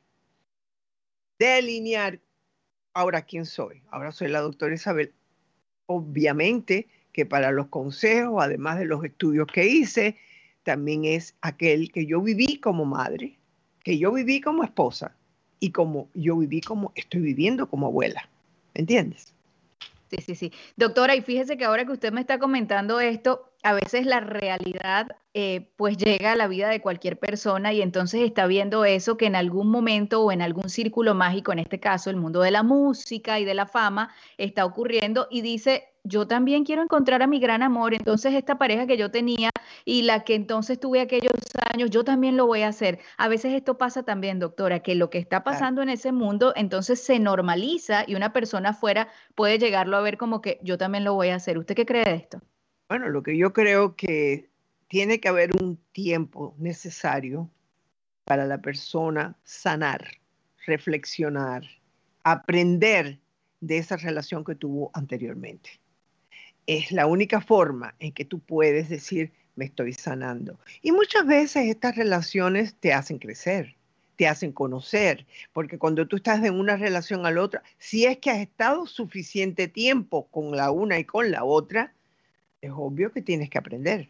delinear ahora quién soy. Ahora soy la doctora Isabel. Obviamente que para los consejos, además de los estudios que hice, también es aquel que yo viví como madre, que yo viví como esposa y como yo viví como estoy viviendo como abuela. ¿Me entiendes? Sí, sí, sí. Doctora, y fíjese que ahora que usted me está comentando esto, a veces la realidad eh, pues llega a la vida de cualquier persona y entonces está viendo eso que en algún momento o en algún círculo mágico, en este caso el mundo de la música y de la fama, está ocurriendo y dice, yo también quiero encontrar a mi gran amor, entonces esta pareja que yo tenía y la que entonces tuve aquellos años, yo también lo voy a hacer. A veces esto pasa también, doctora, que lo que está pasando claro. en ese mundo entonces se normaliza y una persona afuera puede llegarlo a ver como que yo también lo voy a hacer. ¿Usted qué cree de esto? Bueno, lo que yo creo que tiene que haber un tiempo necesario para la persona sanar, reflexionar, aprender de esa relación que tuvo anteriormente. Es la única forma en que tú puedes decir, me estoy sanando. Y muchas veces estas relaciones te hacen crecer, te hacen conocer, porque cuando tú estás de una relación a la otra, si es que has estado suficiente tiempo con la una y con la otra, es obvio que tienes que aprender.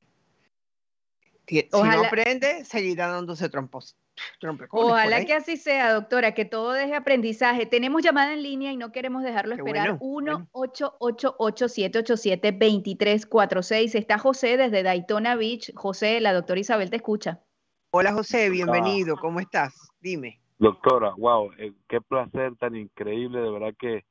Si Ojalá, no aprendes, seguirá dándose trompos. Ojalá que así sea, doctora, que todo deje aprendizaje. Tenemos llamada en línea y no queremos dejarlo Qué esperar. Bueno, uno ocho ocho ocho, siete ocho siete, dos tres cuatro seis. Está José desde Daytona Beach. José, la doctora Isabel te escucha. Hola José, bienvenido. Ah, ¿Cómo estás? Dime. Doctora, wow, eh, qué placer tan increíble. De verdad que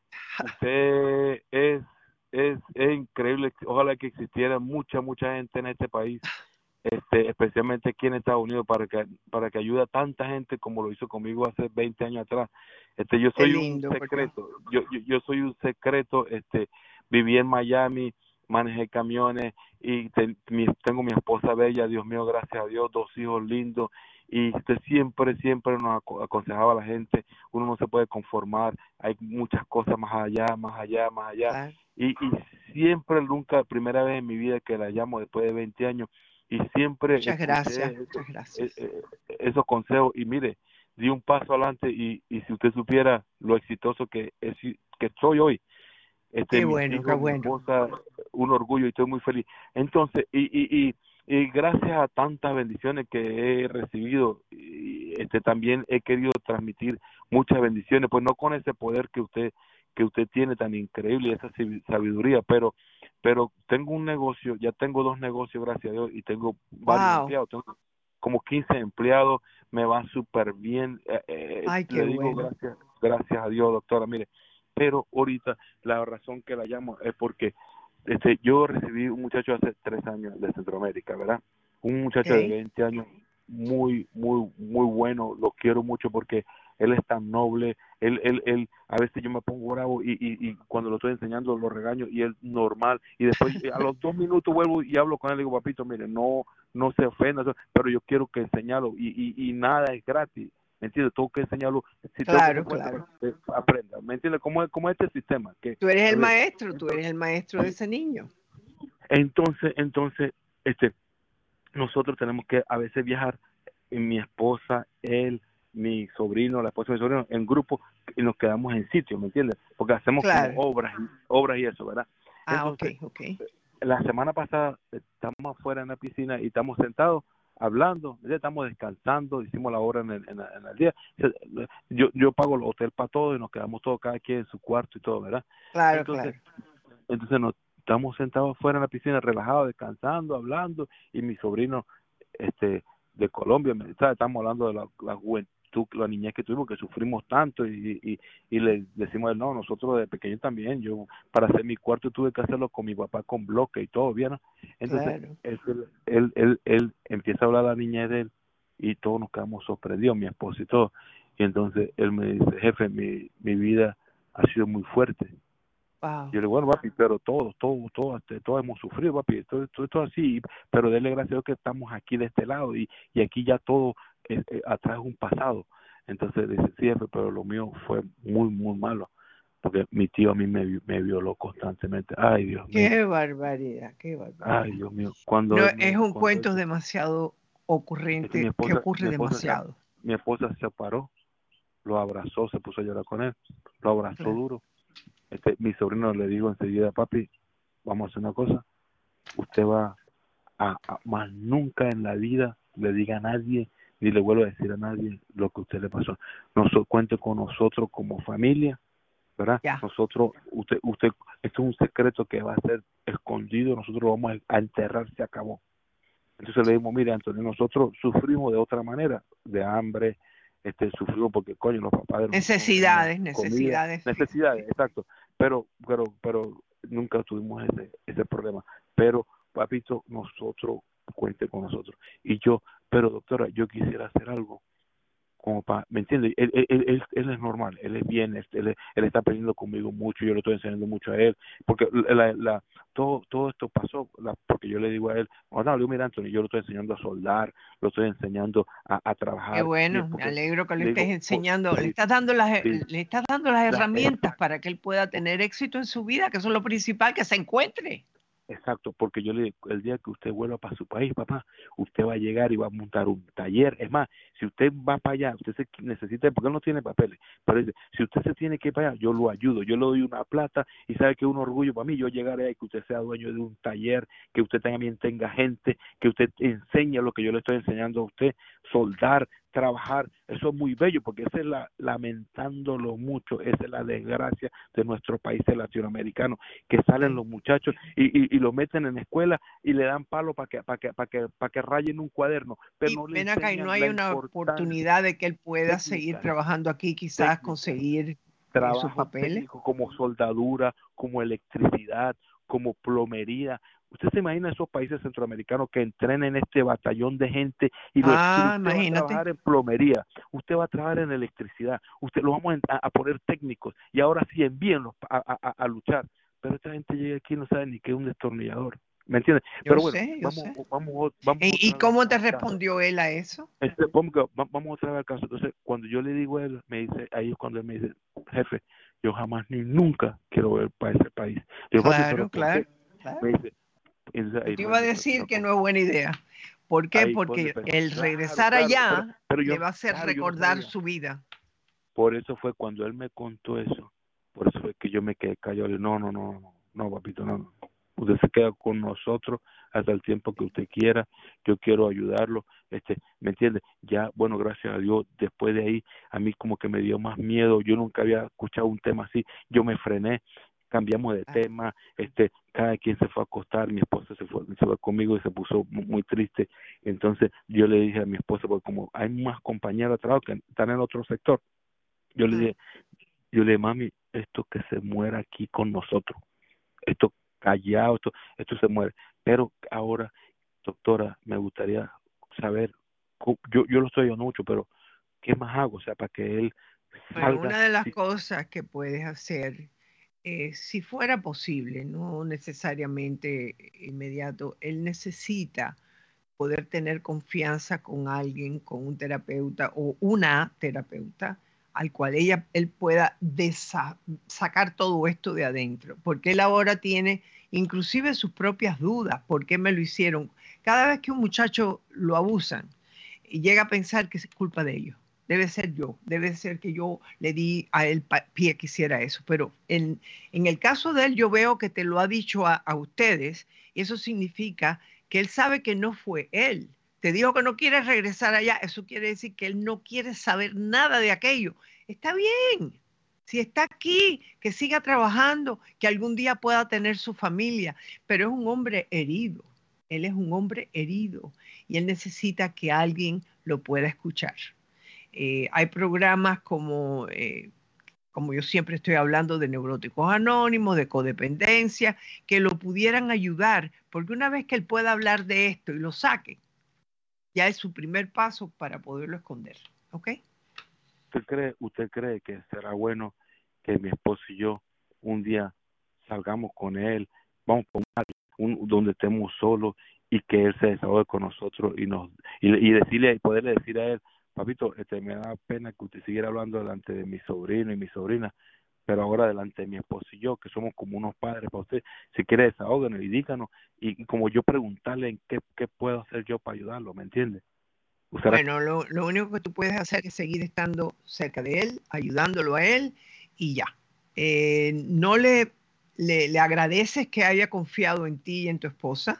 usted es, es, es increíble. Ojalá que existiera mucha, mucha gente en este país. Este, especialmente aquí en Estados Unidos, para que para que ayude a tanta gente como lo hizo conmigo hace veinte años atrás. Este, yo soy lindo, un secreto, yo, yo yo soy un secreto, este, viví en Miami, manejé camiones y te, mi, tengo mi esposa bella, Dios mío, gracias a Dios, dos hijos lindos, y este, siempre, siempre nos aconsejaba a la gente, uno no se puede conformar, hay muchas cosas más allá, más allá, más allá, ah. y, y siempre, nunca, primera vez en mi vida que la llamo después de veinte años, y siempre muchas gracias, esos, muchas gracias. Eh, eh, esos consejos y mire, di un paso adelante y, y si usted supiera lo exitoso que es, que soy hoy, este, qué bueno, hijos, qué bueno. Mi esposa, un orgullo y estoy muy feliz. Entonces, y, y, y, y gracias a tantas bendiciones que he recibido, y, este, también he querido transmitir muchas bendiciones, pues no con ese poder que usted que usted tiene tan increíble, esa sabiduría, pero pero tengo un negocio, ya tengo dos negocios, gracias a Dios, y tengo varios wow. empleados, tengo como quince empleados, me va súper bien, eh, Ay, le qué digo bueno. gracias, gracias a Dios, doctora, mire, pero ahorita la razón que la llamo es porque este yo recibí un muchacho hace tres años de Centroamérica, ¿verdad? Un muchacho okay. de veinte años, muy, muy, muy bueno, lo quiero mucho porque él es tan noble, él, él, él, a veces yo me pongo bravo y, y, y cuando lo estoy enseñando lo regaño y él normal, y después a los dos minutos vuelvo y hablo con él y digo, papito, mire, no, no se ofenda, pero yo quiero que enseñarlo y, y, y nada es gratis, ¿me entiendes? Tengo que enseñarlo, si claro, tengo que claro. Pues, aprenda, ¿me entiendes? ¿Cómo es, cómo es este sistema? Que, tú eres el entonces, maestro, tú eres el maestro de ese niño. Entonces, entonces, este, nosotros tenemos que a veces viajar, mi esposa, él, mi sobrino, la esposa de mi sobrino, en grupo, y nos quedamos en sitio, ¿me entiendes? Porque hacemos claro. como obras, obras y eso, ¿verdad? Ah, Entonces, ok, ok. La semana pasada estamos afuera en la piscina y estamos sentados hablando, estamos descansando, hicimos la obra en el, en, en el día. Yo yo pago el hotel para todos y nos quedamos todos cada quien en su cuarto y todo, ¿verdad? Claro, entonces, claro. Entonces nos estamos sentados afuera en la piscina, relajados, descansando, hablando, y mi sobrino, este, de Colombia, me, ¿sabes? Estamos hablando de la, la juventud, la niñez que tuvimos, que sufrimos tanto, y, y, y le decimos a él, no, nosotros de pequeños también, yo para hacer mi cuarto tuve que hacerlo con mi papá con bloque y todo, ¿bien? Entonces, claro. él, él, él, él empieza a hablar la niñez de él, y todos nos quedamos sorprendidos, mi esposa y todo, y entonces él me dice, jefe, mi, mi vida ha sido muy fuerte. Wow. Yo le digo, bueno, papi, pero todos, todos, todos, todos hemos sufrido, papi, esto, esto, esto así, pero dele gracias a Dios que estamos aquí de este lado, y, y aquí ya todo eh, eh, atrás es un pasado. Entonces dice, sí, jefe, pero lo mío fue muy, muy malo, porque mi tío a mí me, me violó constantemente. Ay, Dios mío. Qué barbaridad, qué barbaridad. Ay, Dios mío. Cuando no, me, es un cuando cuento eso, demasiado ocurrente, mi esposa, que ocurre mi esposa demasiado. Se, mi esposa se paró, lo abrazó, se puso a llorar con él, lo abrazó claro. duro. Este, mi sobrino le digo enseguida, papi, vamos a hacer una cosa, usted va a, a más nunca en la vida le diga a nadie ni le vuelvo a decir a nadie lo que a usted le pasó. Nosotros, cuente con nosotros como familia, ¿verdad? Ya. Nosotros, usted, usted, esto es un secreto que va a ser escondido, nosotros lo vamos a enterrar, se acabó. Entonces le dijimos, mire, Antonio, nosotros sufrimos de otra manera, de hambre, este, sufrimos porque, coño, los papás de nosotros Necesidades, no tenían comida, necesidades. necesidades, exacto, pero, pero, pero nunca tuvimos ese, ese problema. Pero, papito, nosotros, cuente con nosotros. Y yo, pero doctora, yo quisiera hacer algo como para, ¿me entiende? Él, él, él, él es normal, él es bien, él, él, él está aprendiendo conmigo mucho, yo le estoy enseñando mucho a él, porque la, la, todo, todo esto pasó, la, porque yo le digo a él, oh, no, le digo, mira, Anthony, yo lo estoy enseñando a soldar, lo estoy enseñando a, a trabajar. Qué bueno, me alegro que le estés digo, enseñando, sí, le estás dando las, sí, le estás dando las la, herramientas para que él pueda tener éxito en su vida, que eso es lo principal, que se encuentre. Exacto, porque yo le digo, el día que usted vuelva para su país, papá, usted va a llegar y va a montar un taller. Es más, si usted va para allá, usted se necesita, porque él no tiene papeles, pero dice, si usted se tiene que ir para allá, yo lo ayudo, yo le doy una plata y sabe que es un orgullo para mí, yo llegar ahí, que usted sea dueño de un taller, que usted también tenga gente, que usted enseñe lo que yo le estoy enseñando a usted, soldar, trabajar, eso es muy bello, porque esa es la, lamentándolo mucho, esa es la desgracia de nuestro país latinoamericano, que salen los muchachos y, y, y lo meten en escuela y le dan palo para que, para que, para que, para que rayen un cuaderno, pero y no le ven acá y no hay una oportunidad de que él pueda técnica, seguir trabajando aquí, quizás técnica, conseguir trabajo sus papeles. técnico como soldadura, como electricidad, como plomería. ¿Usted se imagina esos países centroamericanos que entrenen este batallón de gente y lo ah, usted imagínate. va a trabajar en plomería, usted va a trabajar en electricidad, usted lo vamos a, a poner técnicos y ahora sí envíenlos a, a, a luchar? Pero esta gente llega aquí y no sabe ni qué es un destornillador, ¿me entiendes? Yo Pero bueno, sé, yo vamos, sé. vamos, vamos, ¿Y, y cómo te respondió él a eso? Este, vamos, vamos otra vez al caso. Entonces, cuando yo le digo a él, me dice, ahí es cuando él me dice, jefe, yo jamás ni nunca quiero ver para ese país. Yo, claro, claro, claro. Me dice, entonces, te iba a decir que no es buena idea. ¿Por qué? Ahí, Porque pues, el claro, regresar claro, allá pero, pero yo, le va a hacer claro, recordar no su vida. Por eso fue cuando él me contó eso, por eso fue que yo me quedé callado. Le dije, no, no, no, no, no, papito, no, no. Usted se queda con nosotros hasta el tiempo que usted quiera, yo quiero ayudarlo, este, ¿me entiende? Ya, bueno, gracias a Dios, después de ahí, a mí como que me dio más miedo, yo nunca había escuchado un tema así, yo me frené, cambiamos de tema, este, cada quien se fue a acostar, mi esposa se fue, se fue conmigo y se puso muy, muy triste, entonces yo le dije a mi esposa, porque como hay más compañeros de trabajo que están en otro sector, yo le dije, yo le dije, mami, esto que se muera aquí con nosotros, esto callado, esto, esto se muere, pero ahora, doctora, me gustaría saber, yo, yo lo estoy oyendo mucho, pero ¿qué más hago? O sea, para que él salga. Bueno, una de las sí. cosas que puedes hacer, eh, si fuera posible, no necesariamente inmediato, él necesita poder tener confianza con alguien, con un terapeuta o una terapeuta, al cual ella, él pueda desa, sacar todo esto de adentro, porque él ahora tiene inclusive sus propias dudas, ¿por qué me lo hicieron? Cada vez que un muchacho lo abusan, y llega a pensar que es culpa de ellos, debe ser yo, debe ser que yo le di a él pie que hiciera eso, pero en, en el caso de él yo veo que te lo ha dicho a, a ustedes, y eso significa que él sabe que no fue él. Te dijo que no quiere regresar allá, eso quiere decir que él no quiere saber nada de aquello. Está bien, si está aquí, que siga trabajando, que algún día pueda tener su familia, pero es un hombre herido, él es un hombre herido y él necesita que alguien lo pueda escuchar. Eh, hay programas como, eh, como yo siempre estoy hablando de neuróticos anónimos, de codependencia, que lo pudieran ayudar, porque una vez que él pueda hablar de esto y lo saque, ya es su primer paso para poderlo esconder, ¿ok? ¿Usted cree, usted cree que será bueno que mi esposo y yo un día salgamos con él, vamos a un, un donde estemos solos y que él se desahogue con nosotros y nos y, y decirle y poderle decir a él, papito, este, me da pena que usted siguiera hablando delante de mi sobrino y mi sobrina, pero ahora delante de mi esposo y yo, que somos como unos padres para usted, si quiere desahóguenos y díganos, y, y como yo preguntarle en qué, qué puedo hacer yo para ayudarlo, ¿me entiende? Bueno, lo, lo único que tú puedes hacer es seguir estando cerca de él, ayudándolo a él y ya. Eh, no le, le, le agradeces que haya confiado en ti y en tu esposa.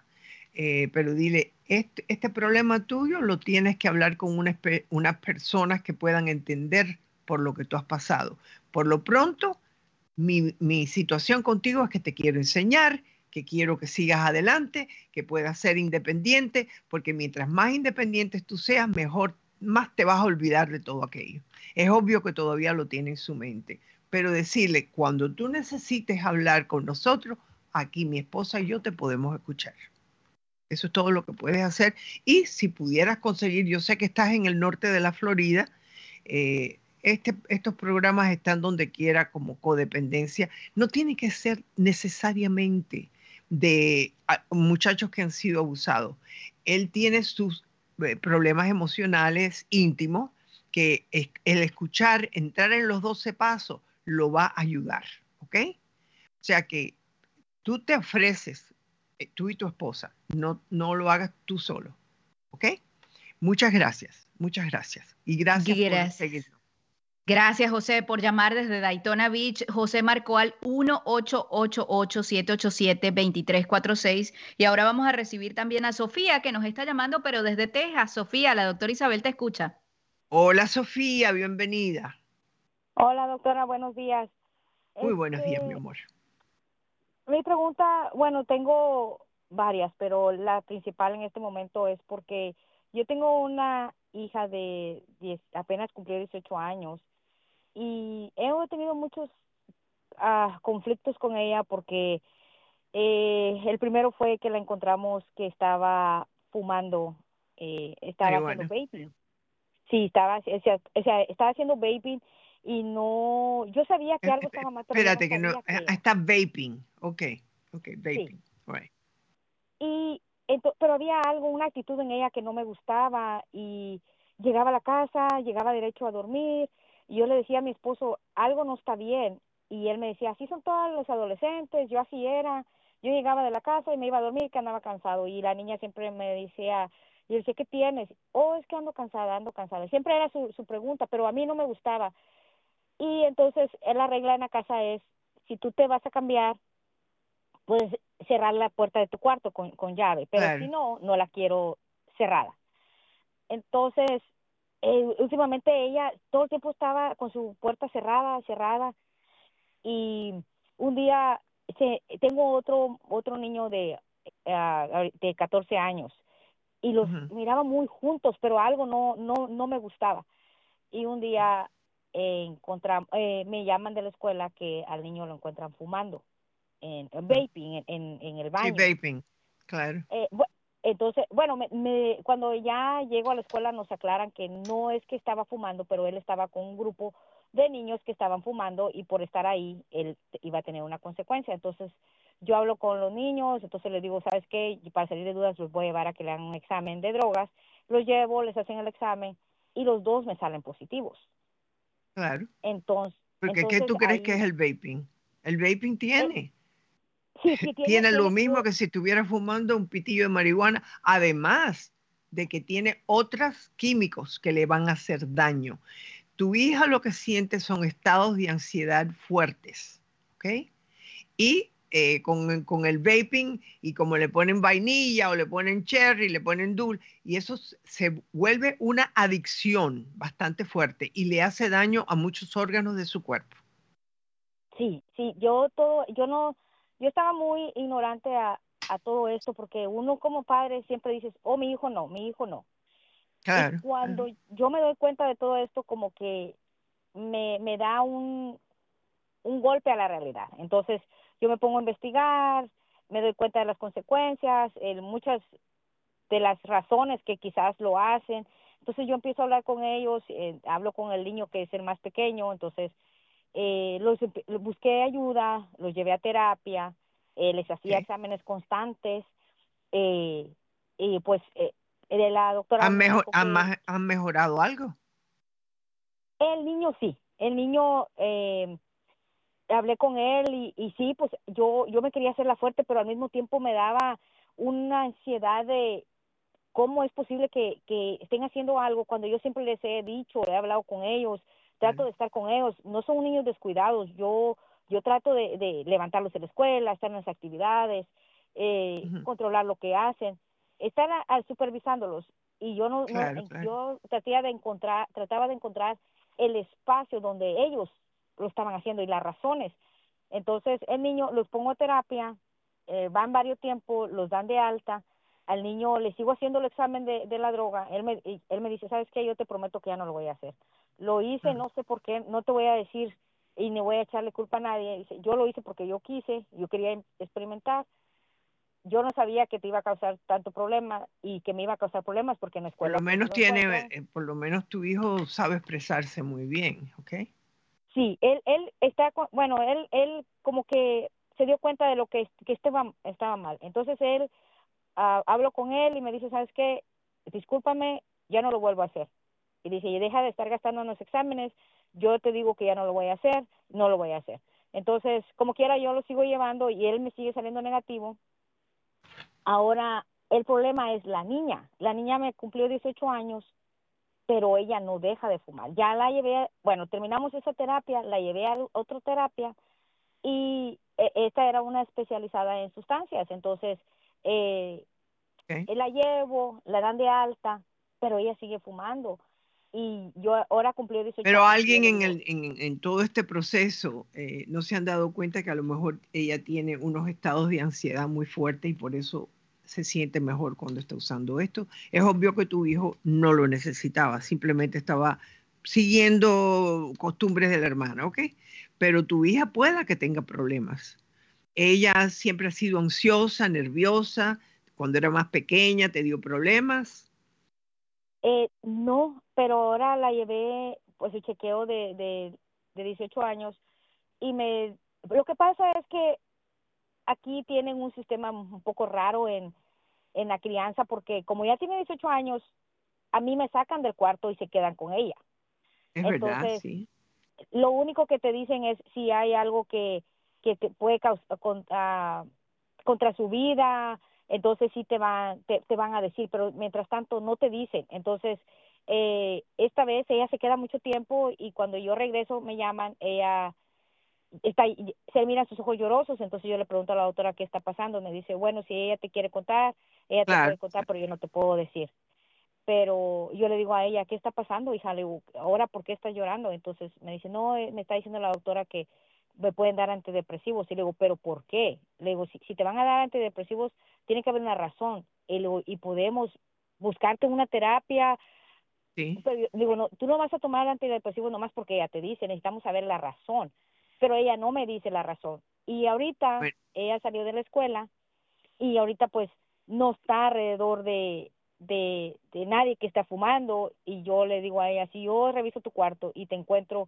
Eh, pero dile, este, este problema tuyo lo tienes que hablar con una, unas personas que puedan entender por lo que tú has pasado. Por lo pronto, mi, mi situación contigo es que te quiero enseñar, que quiero que sigas adelante, que puedas ser independiente, porque mientras más independiente tú seas, mejor, más te vas a olvidar de todo aquello. Es obvio que todavía lo tiene en su mente, pero decirle, cuando tú necesites hablar con nosotros, aquí mi esposa y yo te podemos escuchar. Eso es todo lo que puedes hacer. Y si pudieras conseguir, yo sé que estás en el norte de la Florida, eh, este, estos programas están donde quiera como codependencia. No tiene que ser necesariamente de a, muchachos que han sido abusados. Él tiene sus eh, problemas emocionales íntimos que es, el escuchar, entrar en los doce pasos, lo va a ayudar. ¿Ok? O sea que tú te ofreces, tú y tu esposa, no, no lo hagas tú solo, ¿ok? Muchas gracias, muchas gracias. Y gracias, gracias. por seguirnos. Gracias, José, por llamar desde Daytona Beach. José marcó al uno ocho ocho ocho, siete ocho siete, dos tres cuatro seis. Y ahora vamos a recibir también a Sofía, que nos está llamando, pero desde Texas. Sofía, la doctora Isabel te escucha. Hola, Sofía, bienvenida. Hola, doctora, buenos días. Muy este... buenos días, mi amor. Mi pregunta, bueno, tengo varias, pero la principal en este momento es porque yo tengo una hija de diez, apenas cumplió dieciocho años y he tenido muchos uh, conflictos con ella porque eh, el primero fue que la encontramos que estaba fumando, eh, estaba Ay, haciendo bueno. vaping. Sí, estaba, o sea, o sea, estaba haciendo vaping y no, yo sabía que algo estaba mal, pero Espérate, yo no que sabía no, que está vaping. Ok, ok, vaping. Sí. Right. Y ento- pero había algo, una actitud en ella que no me gustaba y llegaba a la casa, llegaba derecho a dormir y yo le decía a mi esposo, algo no está bien y él me decía, así son todos los adolescentes, yo así era, yo llegaba de la casa y me iba a dormir que andaba cansado y la niña siempre me decía, y yo decía, ¿qué tienes? Oh, es que ando cansada, ando cansada. Siempre era su, su pregunta, pero a mí no me gustaba. Y entonces la regla en la casa es, si tú te vas a cambiar, puedes cerrar la puerta de tu cuarto con, con llave, pero Claro. si no, no la quiero cerrada. Entonces, eh, últimamente ella todo el tiempo estaba con su puerta cerrada, cerrada, y un día se, tengo otro otro niño de, uh, de catorce años, y los Uh-huh. miraba muy juntos, pero algo no no no me gustaba. Y un día eh, encontram, eh, me llaman de la escuela que al niño lo encuentran fumando. En, en vaping en, en, en el baño. Sí, vaping, claro. Eh, bu- entonces, bueno, me, me, cuando ya llego a la escuela nos aclaran que no es que estaba fumando, pero él estaba con un grupo de niños que estaban fumando y por estar ahí él iba a tener una consecuencia. Entonces yo hablo con los niños, entonces les digo, ¿sabes qué? Y para salir de dudas los voy a llevar a que le hagan un examen de drogas. Los llevo, les hacen el examen y los dos me salen positivos. Claro. Entonces, Porque entonces ¿qué tú crees ahí, que es el vaping? El vaping tiene. Eh, Sí, sí, tiene, tiene lo tiene, mismo yo- que si estuviera fumando un pitillo de marihuana, además de que tiene otros químicos que le van a hacer daño. Tu hija lo que siente son estados de ansiedad fuertes, ¿ok? Y eh, con, con el vaping, y como le ponen vainilla o le ponen cherry, le ponen dulce, y eso s- se vuelve una adicción bastante fuerte y le hace daño a muchos órganos de su cuerpo. Sí, sí, yo todo, yo no, yo estaba muy ignorante a, a todo esto porque uno como padre siempre dices, oh, mi hijo no, mi hijo no. Claro. Y cuando claro. yo me doy cuenta de todo esto, como que me, me da un, un golpe a la realidad. Entonces yo me pongo a investigar, me doy cuenta de las consecuencias, el, muchas de las razones que quizás lo hacen. Entonces yo empiezo a hablar con ellos, eh, hablo con el niño que es el más pequeño, entonces eh, los empe- busqué ayuda, los llevé a terapia, eh, les hacía Sí. exámenes constantes, eh, y pues eh, eh, la doctora ¿Han, me mejor, dijo han, que ma- han mejorado algo? el niño sí, el niño, eh, hablé con él y, y sí, pues yo yo me quería hacerla fuerte, pero al mismo tiempo me daba una ansiedad de cómo es posible que, que estén haciendo algo cuando yo siempre les he dicho, he hablado con ellos, trato de estar con ellos, no son niños descuidados, yo yo trato de, de levantarlos de la escuela, estar en las actividades, eh, Ujú. controlar lo que hacen, estar a- a supervisándolos. Y yo no, no- Claro, en- claro. yo trataba de encontrar, trataba de encontrar el espacio donde ellos lo estaban haciendo y las razones. Entonces, el niño los pongo a terapia, eh, van varios tiempos, los dan de alta. Al niño le sigo haciendo el examen de, de la droga. Él me, y él me dice, ¿sabes qué? Yo te prometo que ya no lo voy a hacer. Lo hice, no sé por qué, no te voy a decir y ni voy a echarle culpa a nadie. Dice, yo lo hice porque yo quise, yo quería em- experimentar. Yo no sabía que te iba a causar tanto problema y que me iba a causar problemas porque en la Por escuela lo pues, menos lo tiene, encuentran. eh, por lo menos tu hijo sabe expresarse muy bien, ¿ok? Sí, él, él está, con- bueno, él, él como que se dio cuenta de lo que, que estaba, estaba mal. Entonces él, ah, hablo con él y me dice, ¿sabes qué? Discúlpame, ya no lo vuelvo a hacer. Y dice, y deja de estar gastando en los exámenes, yo te digo que ya no lo voy a hacer, no lo voy a hacer. Entonces, como quiera, yo lo sigo llevando y él me sigue saliendo negativo. Ahora, el problema es la niña. La niña me cumplió dieciocho años, pero ella no deja de fumar. Ya la llevé, bueno, terminamos esa terapia, la llevé a otra terapia y eh, esta era una especializada en sustancias. Entonces, eh, Okay. la llevo, la dan de alta, pero ella sigue fumando. Y yo ahora cumplió dieciocho Pero años. y yo alguien le en, digo, el, en, en todo este proceso eh, no se han dado cuenta que a lo mejor ella tiene unos estados de ansiedad muy fuertes y por eso se siente mejor cuando está usando esto. Es obvio que tu hijo no lo necesitaba, simplemente estaba siguiendo costumbres de la hermana, ¿ok? Pero tu hija pueda que tenga problemas. Ella siempre ha sido ansiosa, nerviosa. Cuando era más pequeña, ¿te dio problemas? Eh, no, pero ahora la llevé, pues, el chequeo de, de, de dieciocho años y me, lo que pasa es que aquí tienen un sistema un poco raro en, en la crianza porque como ya tiene dieciocho años, a mí me sacan del cuarto y se quedan con ella. Es verdad, Entonces, sí. lo único que te dicen es si hay algo que, que te puede causar contra, contra su vida, entonces sí te van, te, te van a decir, pero mientras tanto no te dicen. Entonces, eh, esta vez ella se queda mucho tiempo y cuando yo regreso me llaman, ella está, se mira sus ojos llorosos, entonces yo le pregunto a la doctora qué está pasando, me dice, bueno, si ella te quiere contar, ella te Claro. puede contar, pero yo no te puedo decir. Pero yo le digo a ella, ¿qué está pasando, hija? Le digo, ¿ahora por qué estás llorando? Entonces me dice, no, eh, me está diciendo la doctora que me pueden dar antidepresivos. Y le digo, ¿pero por qué? Le digo, si, si te van a dar antidepresivos, tiene que haber una razón. Y, le digo, y podemos buscarte una terapia. Sí. Pero yo digo, no, tú no vas a tomar antidepresivos nomás porque ella te dice, necesitamos saber la razón. Pero ella no me dice la razón. Y ahorita Bueno. ella salió de la escuela y ahorita pues no está alrededor de, de, de nadie que está fumando y yo le digo a ella, si yo reviso tu cuarto y te encuentro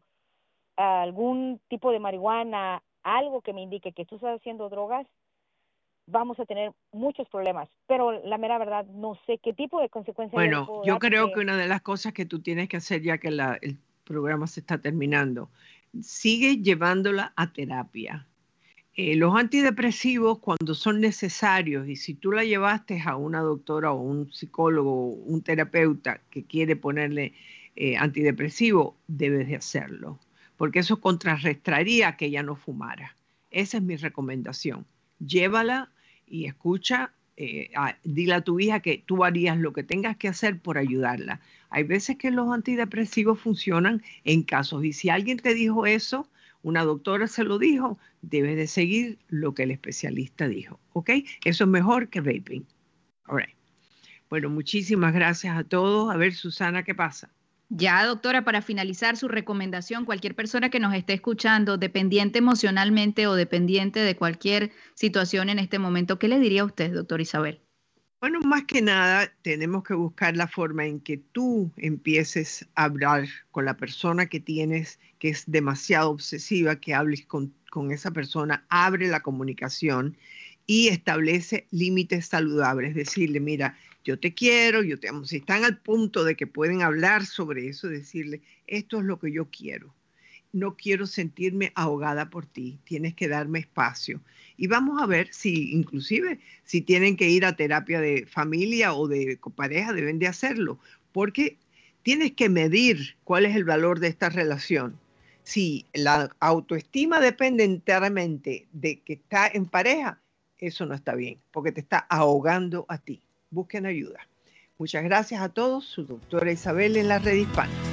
algún tipo de marihuana, algo que me indique que tú estás haciendo drogas, vamos a tener muchos problemas, pero la mera verdad no sé qué tipo de consecuencias yo le Bueno, puedo yo dar creo porque- que una de las cosas que tú tienes que hacer ya que la- el programa se está terminando, sigue llevándola a terapia. Eh, los antidepresivos cuando son necesarios y si tú la llevaste a una doctora o un psicólogo o un terapeuta que quiere ponerle eh, antidepresivo, debes de hacerlo, porque eso contrarrestaría que ella no fumara. Esa es mi recomendación. Llévala y escucha, eh, a- dile a tu hija que tú harías lo que tengas que hacer por ayudarla. Hay veces que los antidepresivos funcionan en casos y si alguien te dijo eso, una doctora se lo dijo, debes de seguir lo que el especialista dijo, ¿ok? Eso es mejor que vaping. All right. Bueno, muchísimas gracias a todos. A ver, Susana, ¿qué pasa? Ya, doctora, para finalizar su recomendación, cualquier persona que nos esté escuchando, dependiente emocionalmente o dependiente de cualquier situación en este momento, ¿qué le diría a usted, doctora Isabel? Bueno, más que nada, tenemos que buscar la forma en que tú empieces a hablar con la persona que tienes, que es demasiado obsesiva, que hables con, con esa persona, abre la comunicación y establece límites saludables. Decirle, mira, yo te quiero, yo te amo. Si están al punto de que pueden hablar sobre eso, decirle, esto es lo que yo quiero. No quiero sentirme ahogada por ti, tienes que darme espacio. Y vamos a ver si inclusive si tienen que ir a terapia de familia o de pareja, deben de hacerlo, porque tienes que medir cuál es el valor de esta relación. Si la autoestima depende enteramente de que está en pareja, eso no está bien, porque te está ahogando a ti. Busquen ayuda. Muchas gracias a todos. Su doctora Isabel en la Red Hispana.